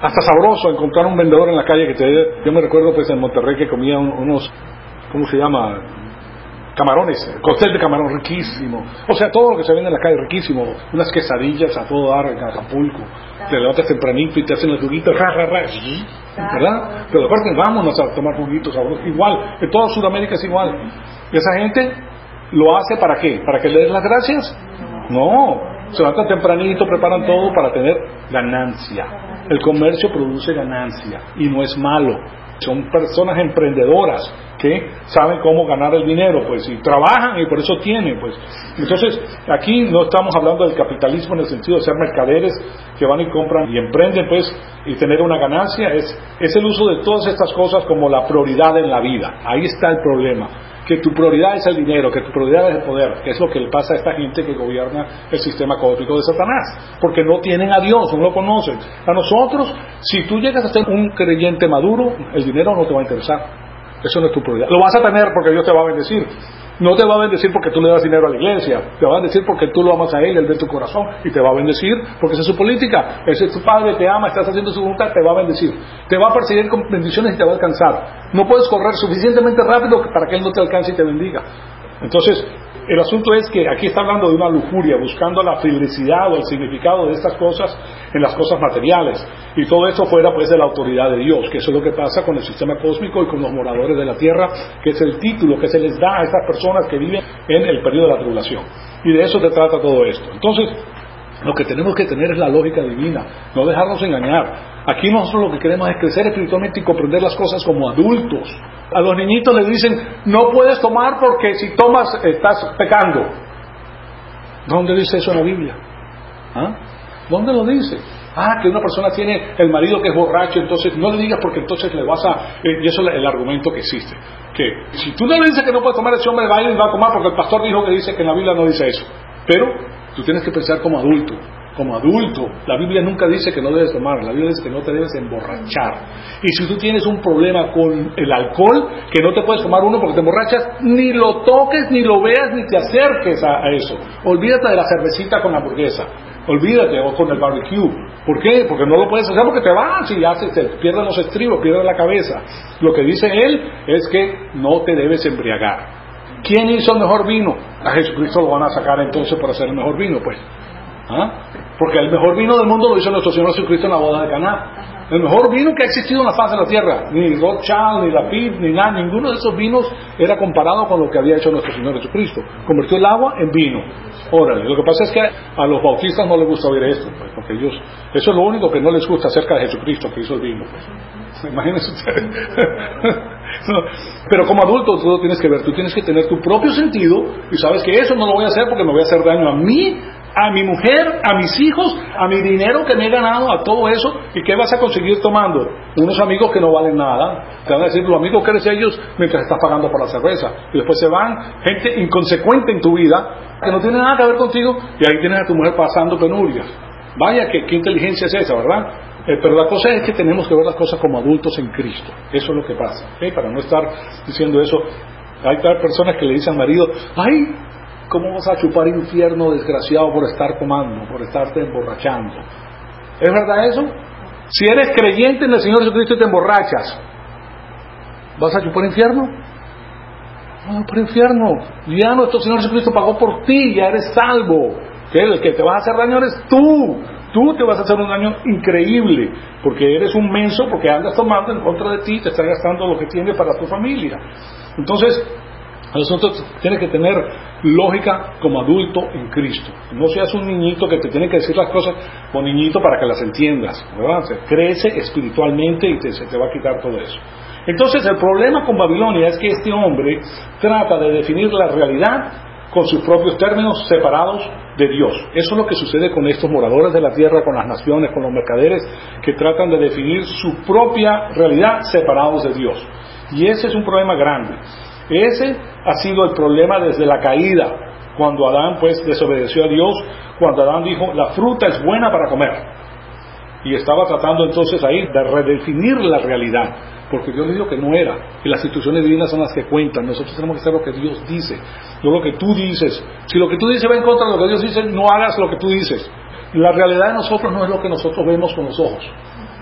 hasta sabroso encontrar un vendedor en la calle que te... Yo me recuerdo pues en Monterrey que comía un, unos, ¿cómo se llama? Camarones, cóctel de camarón riquísimo. O sea, todo lo que se vende en la calle riquísimo. Unas quesadillas a todo dar en Acapulco. Te levantas tempranito y te hacen los juguitos, ra, ra, ra, ¿verdad? Pero aparte vámonos a tomar juguitos sabrosos. Igual, en toda Sudamérica es igual. Esa gente lo hace ¿para qué? ¿Para que le des las gracias? No, se levantan tempranito, preparan todo para tener ganancia. El comercio produce ganancia y no es malo. Son personas emprendedoras que saben cómo ganar el dinero, pues, y trabajan y por eso tienen, pues. Entonces, aquí no estamos hablando del capitalismo en el sentido de ser mercaderes que van y compran y emprenden, pues, y tener una ganancia. Es, es el uso de todas estas cosas como la prioridad en la vida. Ahí está el problema. Que tu prioridad es el dinero, que tu prioridad es el poder, que es lo que le pasa a esta gente que gobierna el sistema cósmico de Satanás, porque no tienen a Dios, no lo conocen. A nosotros, si tú llegas a ser un creyente maduro, el dinero no te va a interesar, eso no es tu prioridad. Lo vas a tener porque Dios te va a bendecir, no te va a bendecir porque tú le das dinero a la iglesia, te va a bendecir porque tú lo amas a Él, Él ve tu corazón, y te va a bendecir porque esa es su política. Ese es tu Padre, te ama, estás haciendo su voluntad, te va a bendecir, te va a perseguir con bendiciones y te va a alcanzar. No puedes correr suficientemente rápido para que Él no te alcance y te bendiga. Entonces, el asunto es que aquí está hablando de una lujuria, buscando la felicidad o el significado de estas cosas en las cosas materiales, y todo esto fuera pues de la autoridad de Dios, que eso es lo que pasa con el sistema cósmico y con los moradores de la tierra, que es el título que se les da a estas personas que viven en el periodo de la tribulación, y de eso se trata todo esto. Entonces, lo que tenemos que tener es la lógica divina, no dejarnos engañar. Aquí nosotros lo que queremos es crecer espiritualmente y comprender las cosas como adultos. A los niñitos les dicen, no puedes tomar porque si tomas estás pecando. ¿Dónde dice eso en la Biblia? ¿Ah? ¿Dónde lo dice? Ah, que una persona tiene el marido que es borracho, entonces no le digas porque entonces le vas a... Eh, y eso es el argumento que existe. Que si tú no le dices que no puede tomar, ese hombre va y va a tomar porque el pastor dijo que dice que en la Biblia no dice eso. Pero tú tienes que pensar como adulto. Como adulto, la Biblia nunca dice que no debes tomar, la Biblia dice que no te debes emborrachar. Y si tú tienes un problema con el alcohol, que no te puedes tomar uno porque te emborrachas, ni lo toques, ni lo veas, ni te acerques a, a eso. Olvídate de la cervecita con la hamburguesa, olvídate, o con el barbecue. ¿Por qué? Porque no lo puedes hacer porque te vas y haces, te pierdes los estribos, pierdes la cabeza. Lo que dice él es que no te debes embriagar. ¿Quién hizo el mejor vino? A Jesucristo lo van a sacar entonces para hacer el mejor vino, pues. ¿Ah? Porque el mejor vino del mundo lo hizo nuestro Señor Jesucristo en la boda de Caná. El mejor vino que ha existido en la faz de la tierra. Ni Rothschild, ni Lapid, ni nada, ninguno de esos vinos era comparado con lo que había hecho nuestro Señor Jesucristo. Convirtió el agua en vino. Órale, lo que pasa es que a los bautistas no les gusta oír esto, pues, porque ellos, eso es lo único que no les gusta acerca de Jesucristo, que hizo el vino. Pues. Imagínense ustedes. No, pero como adulto tú lo tienes que ver, tú tienes que tener tu propio sentido y sabes que eso no lo voy a hacer porque me voy a hacer daño a mí, a mi mujer, a mis hijos, a mi dinero que me he ganado, a todo eso. ¿Y qué vas a conseguir tomando? Unos amigos que no valen nada. Te van a decir, los amigos que eres ellos mientras estás pagando por la cerveza. Y después se van gente inconsecuente en tu vida que no tiene nada que ver contigo, y ahí tienes a tu mujer pasando penurias. Vaya, que qué inteligencia es esa, ¿verdad? Eh, pero la cosa es que tenemos que ver las cosas como adultos en Cristo. Eso es lo que pasa, ¿okay? Para no estar diciendo eso. Hay personas que le dicen al marido, ay, ¿cómo vas a chupar infierno, desgraciado, por estar tomando, por estarte emborrachando? ¿Es verdad eso? Si eres creyente en el Señor Jesucristo y te emborrachas, ¿vas a chupar infierno? No, por infierno. Ya nuestro Señor Jesucristo pagó por ti, ya eres salvo. ¿Qué? El que te va a hacer daño eres tú. Tú te vas a hacer un daño increíble, porque eres un menso, porque andas tomando en contra de ti, te estás gastando lo que tienes para tu familia. Entonces, nosotros tienes que tener lógica como adulto en Cristo. No seas un niñito que te tiene que decir las cosas como niñito para que las entiendas, ¿verdad? Se crece espiritualmente y te, se te va a quitar todo eso. Entonces, el problema con Babilonia es que este hombre trata de definir la realidad con sus propios términos separados de Dios. Eso es lo que sucede con estos moradores de la tierra, con las naciones, con los mercaderes, que tratan de definir su propia realidad separados de Dios. Y ese es un problema grande. Ese ha sido el problema desde la caída, cuando Adán pues desobedeció a Dios, cuando Adán dijo, la fruta es buena para comer. Y estaba tratando entonces ahí de redefinir la realidad, porque Dios le dijo que no era, que las instituciones divinas son las que cuentan. Nosotros tenemos que hacer lo que Dios dice, no lo que tú dices. Si lo que tú dices va en contra de lo que Dios dice, no hagas lo que tú dices. La realidad de nosotros no es lo que nosotros vemos con los ojos.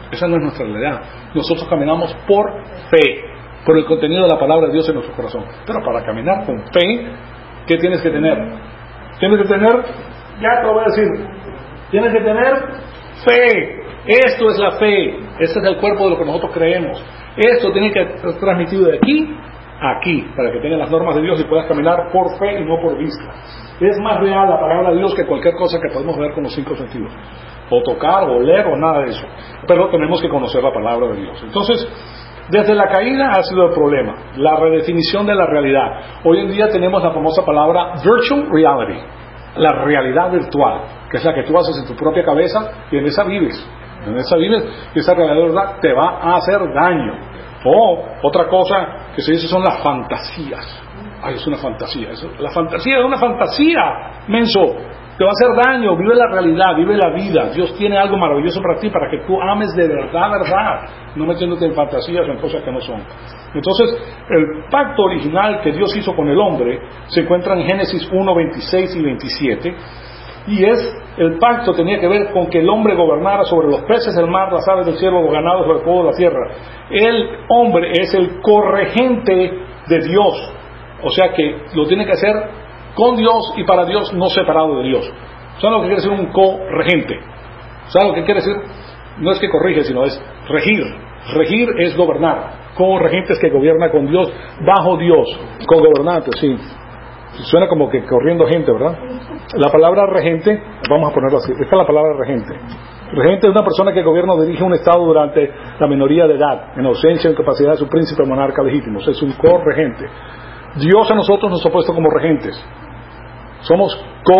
Esa no es nuestra realidad. Nosotros caminamos por fe, por el contenido de la palabra de Dios en nuestro corazón. Pero para caminar con fe, ¿qué tienes que tener? Tienes que tener, ya te lo voy a decir, tienes que tener fe. Esto es la fe. Este es el cuerpo de lo que nosotros creemos. Esto tiene que ser transmitido de aquí a aquí, para que tengas las normas de Dios y puedas caminar por fe y no por vista. Es más real la palabra de Dios que cualquier cosa que podemos ver con los cinco sentidos, o tocar, o leer, o nada de eso. Pero tenemos que conocer la palabra de Dios. Entonces, desde la caída ha sido el problema, la redefinición de la realidad. Hoy en día tenemos la famosa palabra virtual reality, la realidad virtual, que es la que tú haces en tu propia cabeza y en esa vives. En esa vives y esa realidad te va a hacer daño. O otra cosa que se dice son las fantasías. Ay, es una fantasía. Eso, la fantasía es una fantasía, menso. Te va a hacer daño. Vive la realidad, vive la vida. Dios tiene algo maravilloso para ti, para que tú ames de verdad, verdad, no metiéndote en fantasías o en cosas que no son. Entonces, el pacto original que Dios hizo con el hombre se encuentra en Génesis uno, veintiséis y veintisiete. Y es, el pacto tenía que ver con que el hombre gobernara sobre los peces del mar, las aves del cielo, los ganados, sobre todo la tierra. El hombre es el corregente de Dios. O sea que lo tiene que hacer con Dios y para Dios, no separado de Dios. ¿Saben lo que quiere decir un corregente? ¿Saben lo que quiere decir? No es que corrige, sino es regir. Regir es gobernar. Corregente es que gobierna con Dios, bajo Dios. Cogobernante, sí. Suena como que corriendo gente, ¿verdad? La palabra regente, vamos a ponerlo así, esta es la palabra regente. Regente es una persona que gobierna o dirige un estado durante la minoría de edad, en ausencia o incapacidad de su príncipe o monarca legítimo. O sea, es un corregente. Dios a nosotros nos ha puesto como regentes. Somos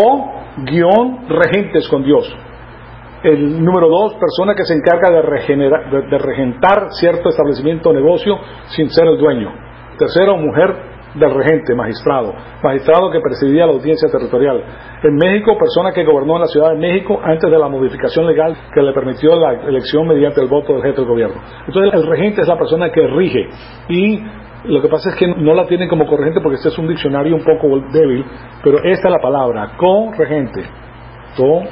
co-regentes con Dios. El número dos, persona que se encarga de, regenerar, de, de regentar cierto establecimiento o negocio sin ser el dueño. Tercero, mujer del regente, magistrado. Magistrado que presidía la audiencia territorial. En México, persona que gobernó en la Ciudad de México antes de la modificación legal que le permitió la elección mediante el voto del jefe del gobierno. Entonces, el regente es la persona que rige. Y lo que pasa es que no la tienen como corregente porque este es un diccionario un poco débil, pero esta es la palabra, co-regente. Co,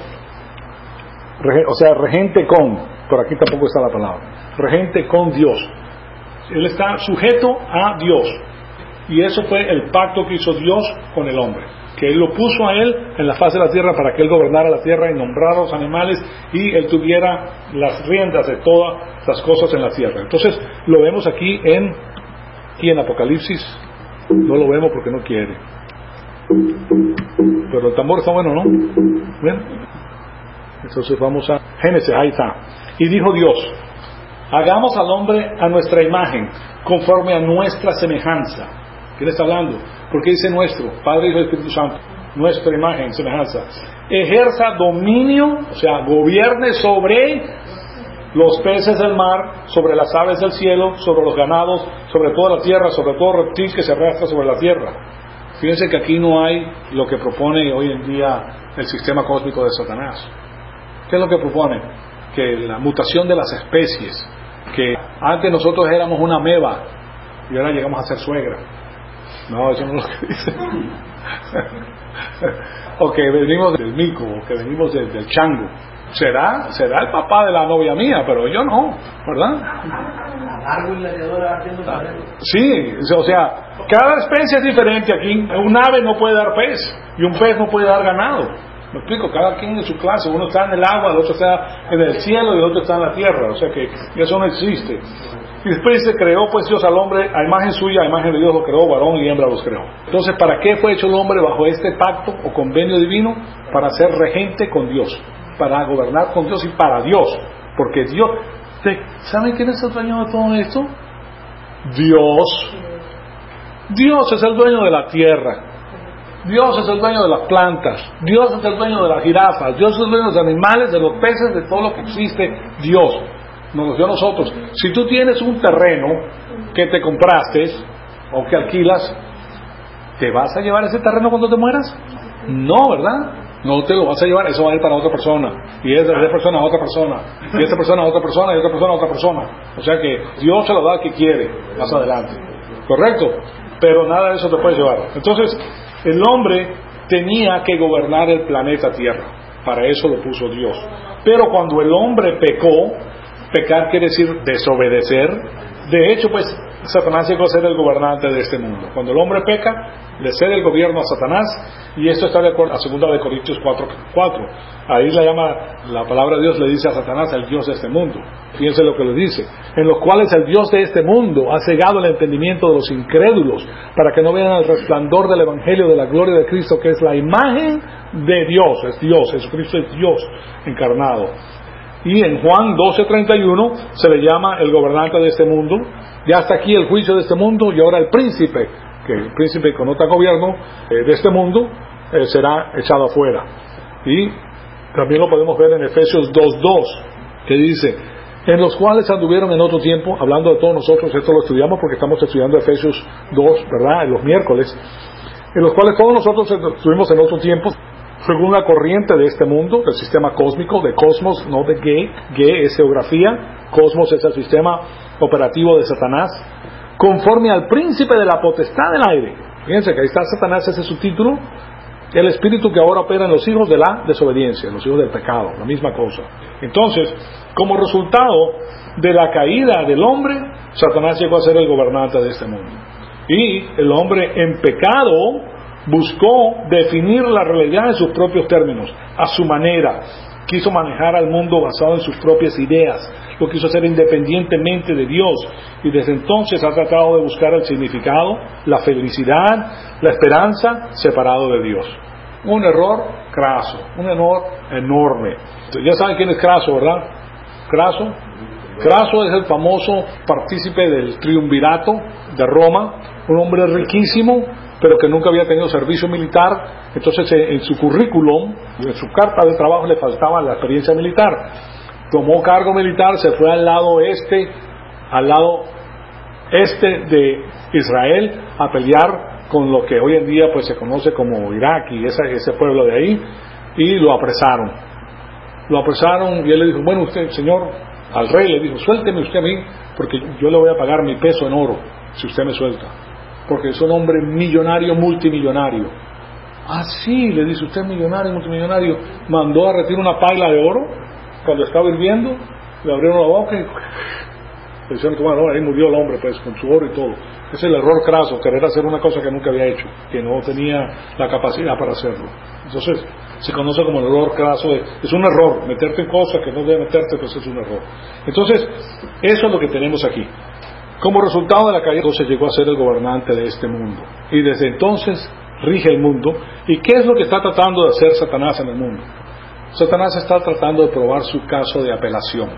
rege, o sea, regente con, por aquí tampoco está la palabra. Regente con Dios. Él está sujeto a Dios. Y eso fue el pacto que hizo Dios con el hombre, que Él lo puso a Él en la faz de la tierra para que Él gobernara la tierra y nombrara a los animales y Él tuviera las riendas de todas las cosas en la tierra. Entonces lo vemos aquí en, aquí en Apocalipsis, no lo vemos porque no quiere, pero el tambor está bueno, ¿no? ¿Ven? Entonces vamos a Génesis, ahí está. Y dijo Dios, hagamos al hombre a nuestra imagen, conforme a nuestra semejanza. ¿Quién está hablando? Porque dice nuestro, Padre, Hijo y Espíritu Santo, nuestra imagen, semejanza. Ejerza dominio, o sea, gobierne sobre los peces del mar, sobre las aves del cielo, sobre los ganados, sobre toda la tierra, sobre todo reptil que se arrastra sobre la tierra. Fíjense que aquí no hay lo que propone hoy en día el sistema cósmico de Satanás. ¿Qué es lo que propone? Que la mutación de las especies, que antes nosotros éramos una ameba y ahora llegamos a ser suegra. No, eso no es lo que dice. O que venimos del mico, o que venimos del, del chango. Será, será el papá de la novia mía, pero yo no, ¿verdad? Sí, o sea, cada especie es diferente aquí. Un ave no puede dar pez y un pez no puede dar ganado. Me explico, cada quien en su clase. Uno está en el agua, el otro está en el cielo y el otro está en la tierra. O sea que eso no existe. Y después se creó pues Dios al hombre a imagen suya, a imagen de Dios lo creó, varón y hembra los creó. Entonces, ¿para qué fue hecho el hombre bajo este pacto o convenio divino? Para ser regente con Dios, para gobernar con Dios y para Dios. Porque Dios, ¿saben quién es el dueño de todo esto? Dios. Dios es el dueño de la tierra. Dios es el dueño de las plantas. Dios es el dueño de las jirafas. Dios es el dueño de los animales, de los peces, de todo lo que existe. Dios nos lo dio a nosotros. Si tú tienes un terreno que te compraste o que alquilas, ¿te vas a llevar ese terreno cuando te mueras? No, ¿verdad? No te lo vas a llevar, eso va a ir para otra persona, y es de esa persona a otra persona, y esa persona a otra persona, y otra persona a otra persona. O sea que Dios se lo da al que quiere más adelante, ¿correcto? Pero nada de eso te puedes llevar. Entonces el hombre tenía que gobernar el planeta Tierra, para eso lo puso Dios. Pero cuando el hombre pecó, Pecar quiere decir desobedecer. De hecho, pues, Satanás llegó a ser el gobernante de este mundo. Cuando el hombre peca, le cede el gobierno a Satanás, y esto está de acuerdo a segunda de Corintios cuatro cuatro. Ahí la llama, la palabra de Dios le dice a Satanás, el Dios de este mundo. Fíjense lo que le dice: en los cuales el Dios de este mundo ha cegado el entendimiento de los incrédulos, para que no vean el resplandor del evangelio de la gloria de Cristo, que es la imagen de Dios. Es Dios, Jesucristo es Dios encarnado. Y en Juan doce treinta y uno se le llama el gobernante de este mundo. Ya está aquí el juicio de este mundo, y ahora el príncipe, que el príncipe que nota gobierno eh, de este mundo, eh, será echado afuera. Y también lo podemos ver en Efesios dos dos, que dice: en los cuales anduvieron en otro tiempo, hablando de todos nosotros, esto lo estudiamos porque estamos estudiando Efesios dos, ¿verdad?, en los miércoles, en los cuales todos nosotros estuvimos en otro tiempo, según la corriente de este mundo, del sistema cósmico, de cosmos, no de Ge. Ge es geografía, cosmos es el sistema operativo de Satanás, conforme al príncipe de la potestad del aire. Fíjense que ahí está Satanás, ese es su título, el espíritu que ahora opera en los hijos de la desobediencia, en los hijos del pecado, la misma cosa. Entonces, como resultado de la caída del hombre, Satanás llegó a ser el gobernante de este mundo. Y el hombre en pecado buscó definir la realidad en sus propios términos, a su manera. Quiso manejar al mundo basado en sus propias ideas, lo quiso hacer independientemente de Dios, y desde entonces ha tratado de buscar el significado, la felicidad, la esperanza, separado de Dios. Un error craso, un error enorme. Ya saben quién es Craso, ¿verdad? Craso. Craso es el famoso partícipe del triunvirato de Roma, un hombre riquísimo, pero que nunca había tenido servicio militar. Entonces en su currículum, en su carta de trabajo, le faltaba la experiencia militar. Tomó cargo militar, se fue al lado este, al lado este de Israel, a pelear con lo que hoy en día pues se conoce como Irak y ese, ese pueblo de ahí, y lo apresaron. Lo apresaron y él le dijo: bueno, usted, señor, al rey le dijo: suélteme usted a mí, porque yo le voy a pagar mi peso en oro si usted me suelta, porque es un hombre millonario, multimillonario. Ah, sí, le dice: usted es millonario, multimillonario. Mandó a retirar una paila de oro. Cuando estaba hirviendo, le abrieron la boca y le dijeron: bueno, ahí murió el hombre, pues, con su oro y todo. Ese es el error craso, querer hacer una cosa que nunca había hecho, que no tenía la capacidad para hacerlo. Entonces, se conoce como el error craso. Es un error, meterte en cosas que no debe meterte, pues es un error. Entonces, eso es lo que tenemos aquí. Como resultado de la caída, entonces llegó a ser el gobernante de este mundo. Y desde entonces rige el mundo. ¿Y qué es lo que está tratando de hacer Satanás en el mundo? Satanás está tratando de probar su caso de apelación.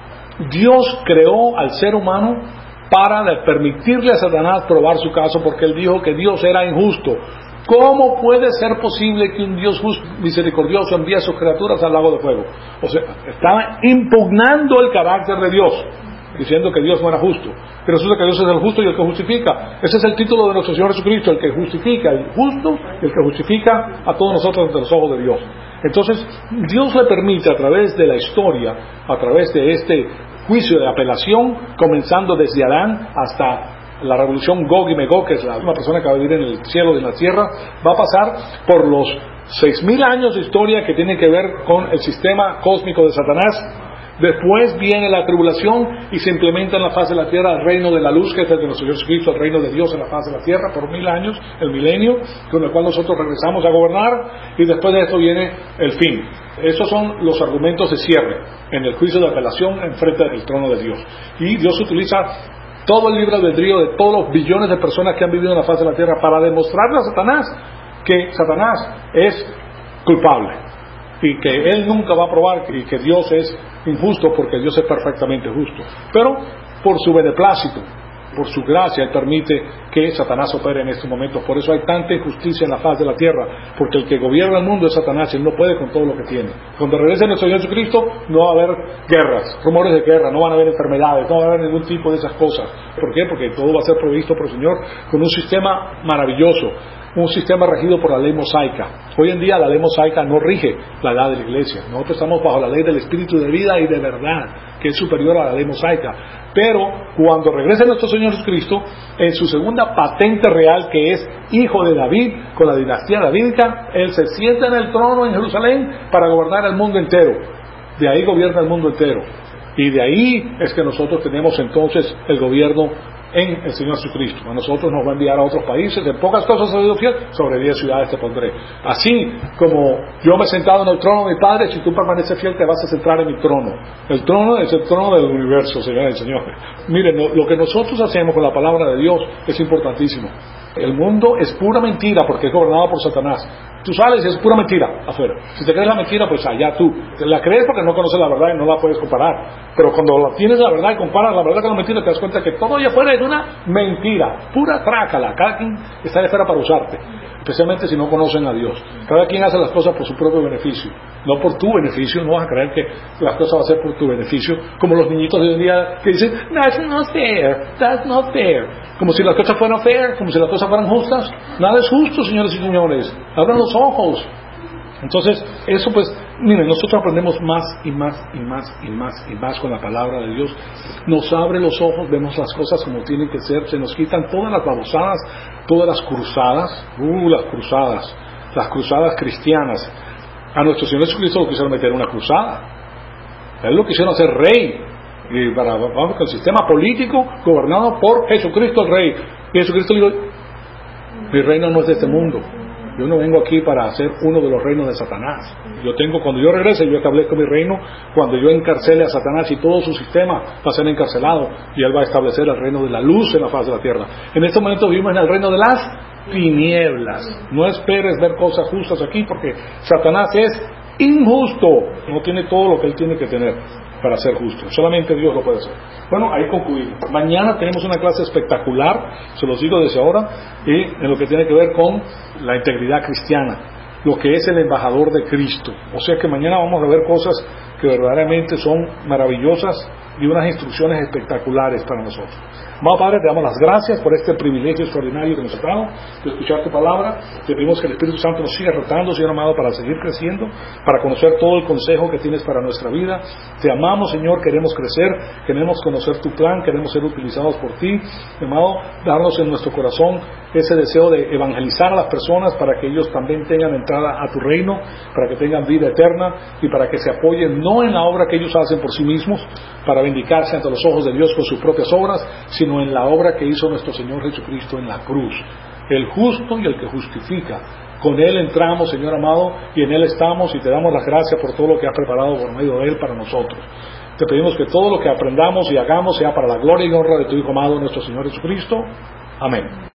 Dios creó al ser humano para permitirle a Satanás probar su caso, porque él dijo que Dios era injusto. ¿Cómo puede ser posible que un Dios justo, misericordioso, envíe a sus criaturas al lago de fuego? O sea, estaba impugnando el carácter de Dios, diciendo que Dios no era justo. Pero resulta que Dios es el justo y el que justifica. Ese es el título de nuestro Señor Jesucristo: el que justifica, el justo y el que justifica a todos nosotros ante los ojos de Dios. Entonces, Dios le permite a través de la historia, a través de este juicio de apelación, comenzando desde Adán hasta la revolución Gog y Magog, que es la última persona que va a vivir en el cielo y en la tierra, va a pasar por los seis mil años de historia que tienen que ver con el sistema cósmico de Satanás. Después viene la tribulación y se implementa en la faz de la tierra el reino de la luz, que es el de nuestro Señor Jesucristo, el reino de Dios en la faz de la tierra por mil años, el milenio, con el cual nosotros regresamos a gobernar, y después de esto viene el fin. Esos son los argumentos de cierre en el juicio de apelación en frente del trono de Dios. Y Dios utiliza todo el libre albedrío de todos los billones de personas que han vivido en la faz de la tierra para demostrarle a Satanás que Satanás es culpable y que él nunca va a probar y que Dios es injusto, porque Dios es perfectamente justo. Pero por su beneplácito, por su gracia, Él permite que Satanás opere en estos momentos. Por eso hay tanta injusticia en la faz de la tierra, porque el que gobierna el mundo es Satanás y Él no puede con todo lo que tiene. Cuando regrese nuestro Señor Jesucristo, no va a haber guerras, rumores de guerra, no van a haber enfermedades, no va a haber ningún tipo de esas cosas. ¿Por qué? Porque todo va a ser provisto por el Señor con un sistema maravilloso, un sistema regido por la ley mosaica. Hoy en día la ley mosaica no rige la edad de la iglesia. Nosotros estamos bajo la ley del Espíritu de vida y de verdad, que es superior a la ley mosaica. Pero cuando regrese nuestro Señor Jesucristo, en su segunda patente real, que es hijo de David, con la dinastía davídica, Él se sienta en el trono en Jerusalén para gobernar el mundo entero. De ahí gobierna el mundo entero. Y de ahí es que nosotros tenemos entonces el gobierno en el Señor Jesucristo. A nosotros nos va a enviar a otros países. En pocas cosas he sido fiel, sobre diez ciudades te pondré. Así como yo me he sentado en el trono de mi Padre, si tú permaneces fiel te vas a centrar en mi trono. El trono es el trono del universo, señores y señores. Miren, lo, lo que nosotros hacemos con la palabra de Dios es importantísimo. El mundo es pura mentira porque es gobernado por Satanás. Tú sales y es pura mentira afuera. Si te crees la mentira, pues allá tú. La crees porque no conoces la verdad y no la puedes comparar. Pero cuando la tienes la verdad y comparas la verdad con la mentira, te das cuenta que todo allá afuera es una mentira. Pura trácala. Cada quien está allá afuera para usarte. Especialmente si no conocen a Dios. Cada quien hace las cosas por su propio beneficio. No por tu beneficio. No vas a creer que las cosas van a ser por tu beneficio. Como los niñitos de hoy en día que dicen, that's not fair, that's not fair. Como si las cosas fueran fair, como si las cosas fueran justas. Nada es justo, señores y señores. Abran los ojos. Entonces, eso pues, miren, nosotros aprendemos más y más y más y más y más con la palabra de Dios. Nos abre los ojos, vemos las cosas como tienen que ser, se nos quitan todas las babosadas, todas las cruzadas, uh, las cruzadas, las cruzadas cristianas. A nuestro Señor Jesucristo lo quisieron meter en una cruzada. A Él lo quisieron hacer rey, y para, vamos, con el sistema político gobernado por Jesucristo el Rey. Y Jesucristo dijo, mi reino no es de este mundo. Yo no vengo aquí para hacer uno de los reinos de Satanás. Yo tengo, cuando yo regrese, yo establezco mi reino. Cuando yo encarcele a Satanás y todo su sistema va a ser encarcelado, y Él va a establecer el reino de la luz en la faz de la tierra. En este momento vivimos en el reino de las tinieblas. No esperes ver cosas justas aquí, porque Satanás es injusto. No tiene todo lo que él tiene que tener para ser justo. Solamente Dios lo puede hacer. Bueno, ahí concluimos. Mañana tenemos una clase espectacular, se los digo desde ahora, y en lo que tiene que ver con la integridad cristiana, lo que es el embajador de Cristo. O sea que mañana vamos a ver cosas que verdaderamente son maravillosas y unas instrucciones espectaculares para nosotros. Amado Padre, te damos las gracias por este privilegio extraordinario que nos ha dado de escuchar tu palabra. Te pedimos que el Espíritu Santo nos siga rotando, Señor amado, para seguir creciendo, para conocer todo el consejo que tienes para nuestra vida. Te amamos, Señor, queremos crecer, queremos conocer tu plan, queremos ser utilizados por ti. Amado, darnos en nuestro corazón ese deseo de evangelizar a las personas para que ellos también tengan entrada a tu reino, para que tengan vida eterna y para que se apoyen no en la obra que ellos hacen por sí mismos, para vindicarse ante los ojos de Dios con sus propias obras, sino en la obra que hizo nuestro Señor Jesucristo en la cruz. El justo y el que justifica. Con Él entramos, Señor amado, y en Él estamos, y te damos las gracias por todo lo que has preparado por medio de Él para nosotros. Te pedimos que todo lo que aprendamos y hagamos sea para la gloria y honra de tu Hijo amado, nuestro Señor Jesucristo. Amén.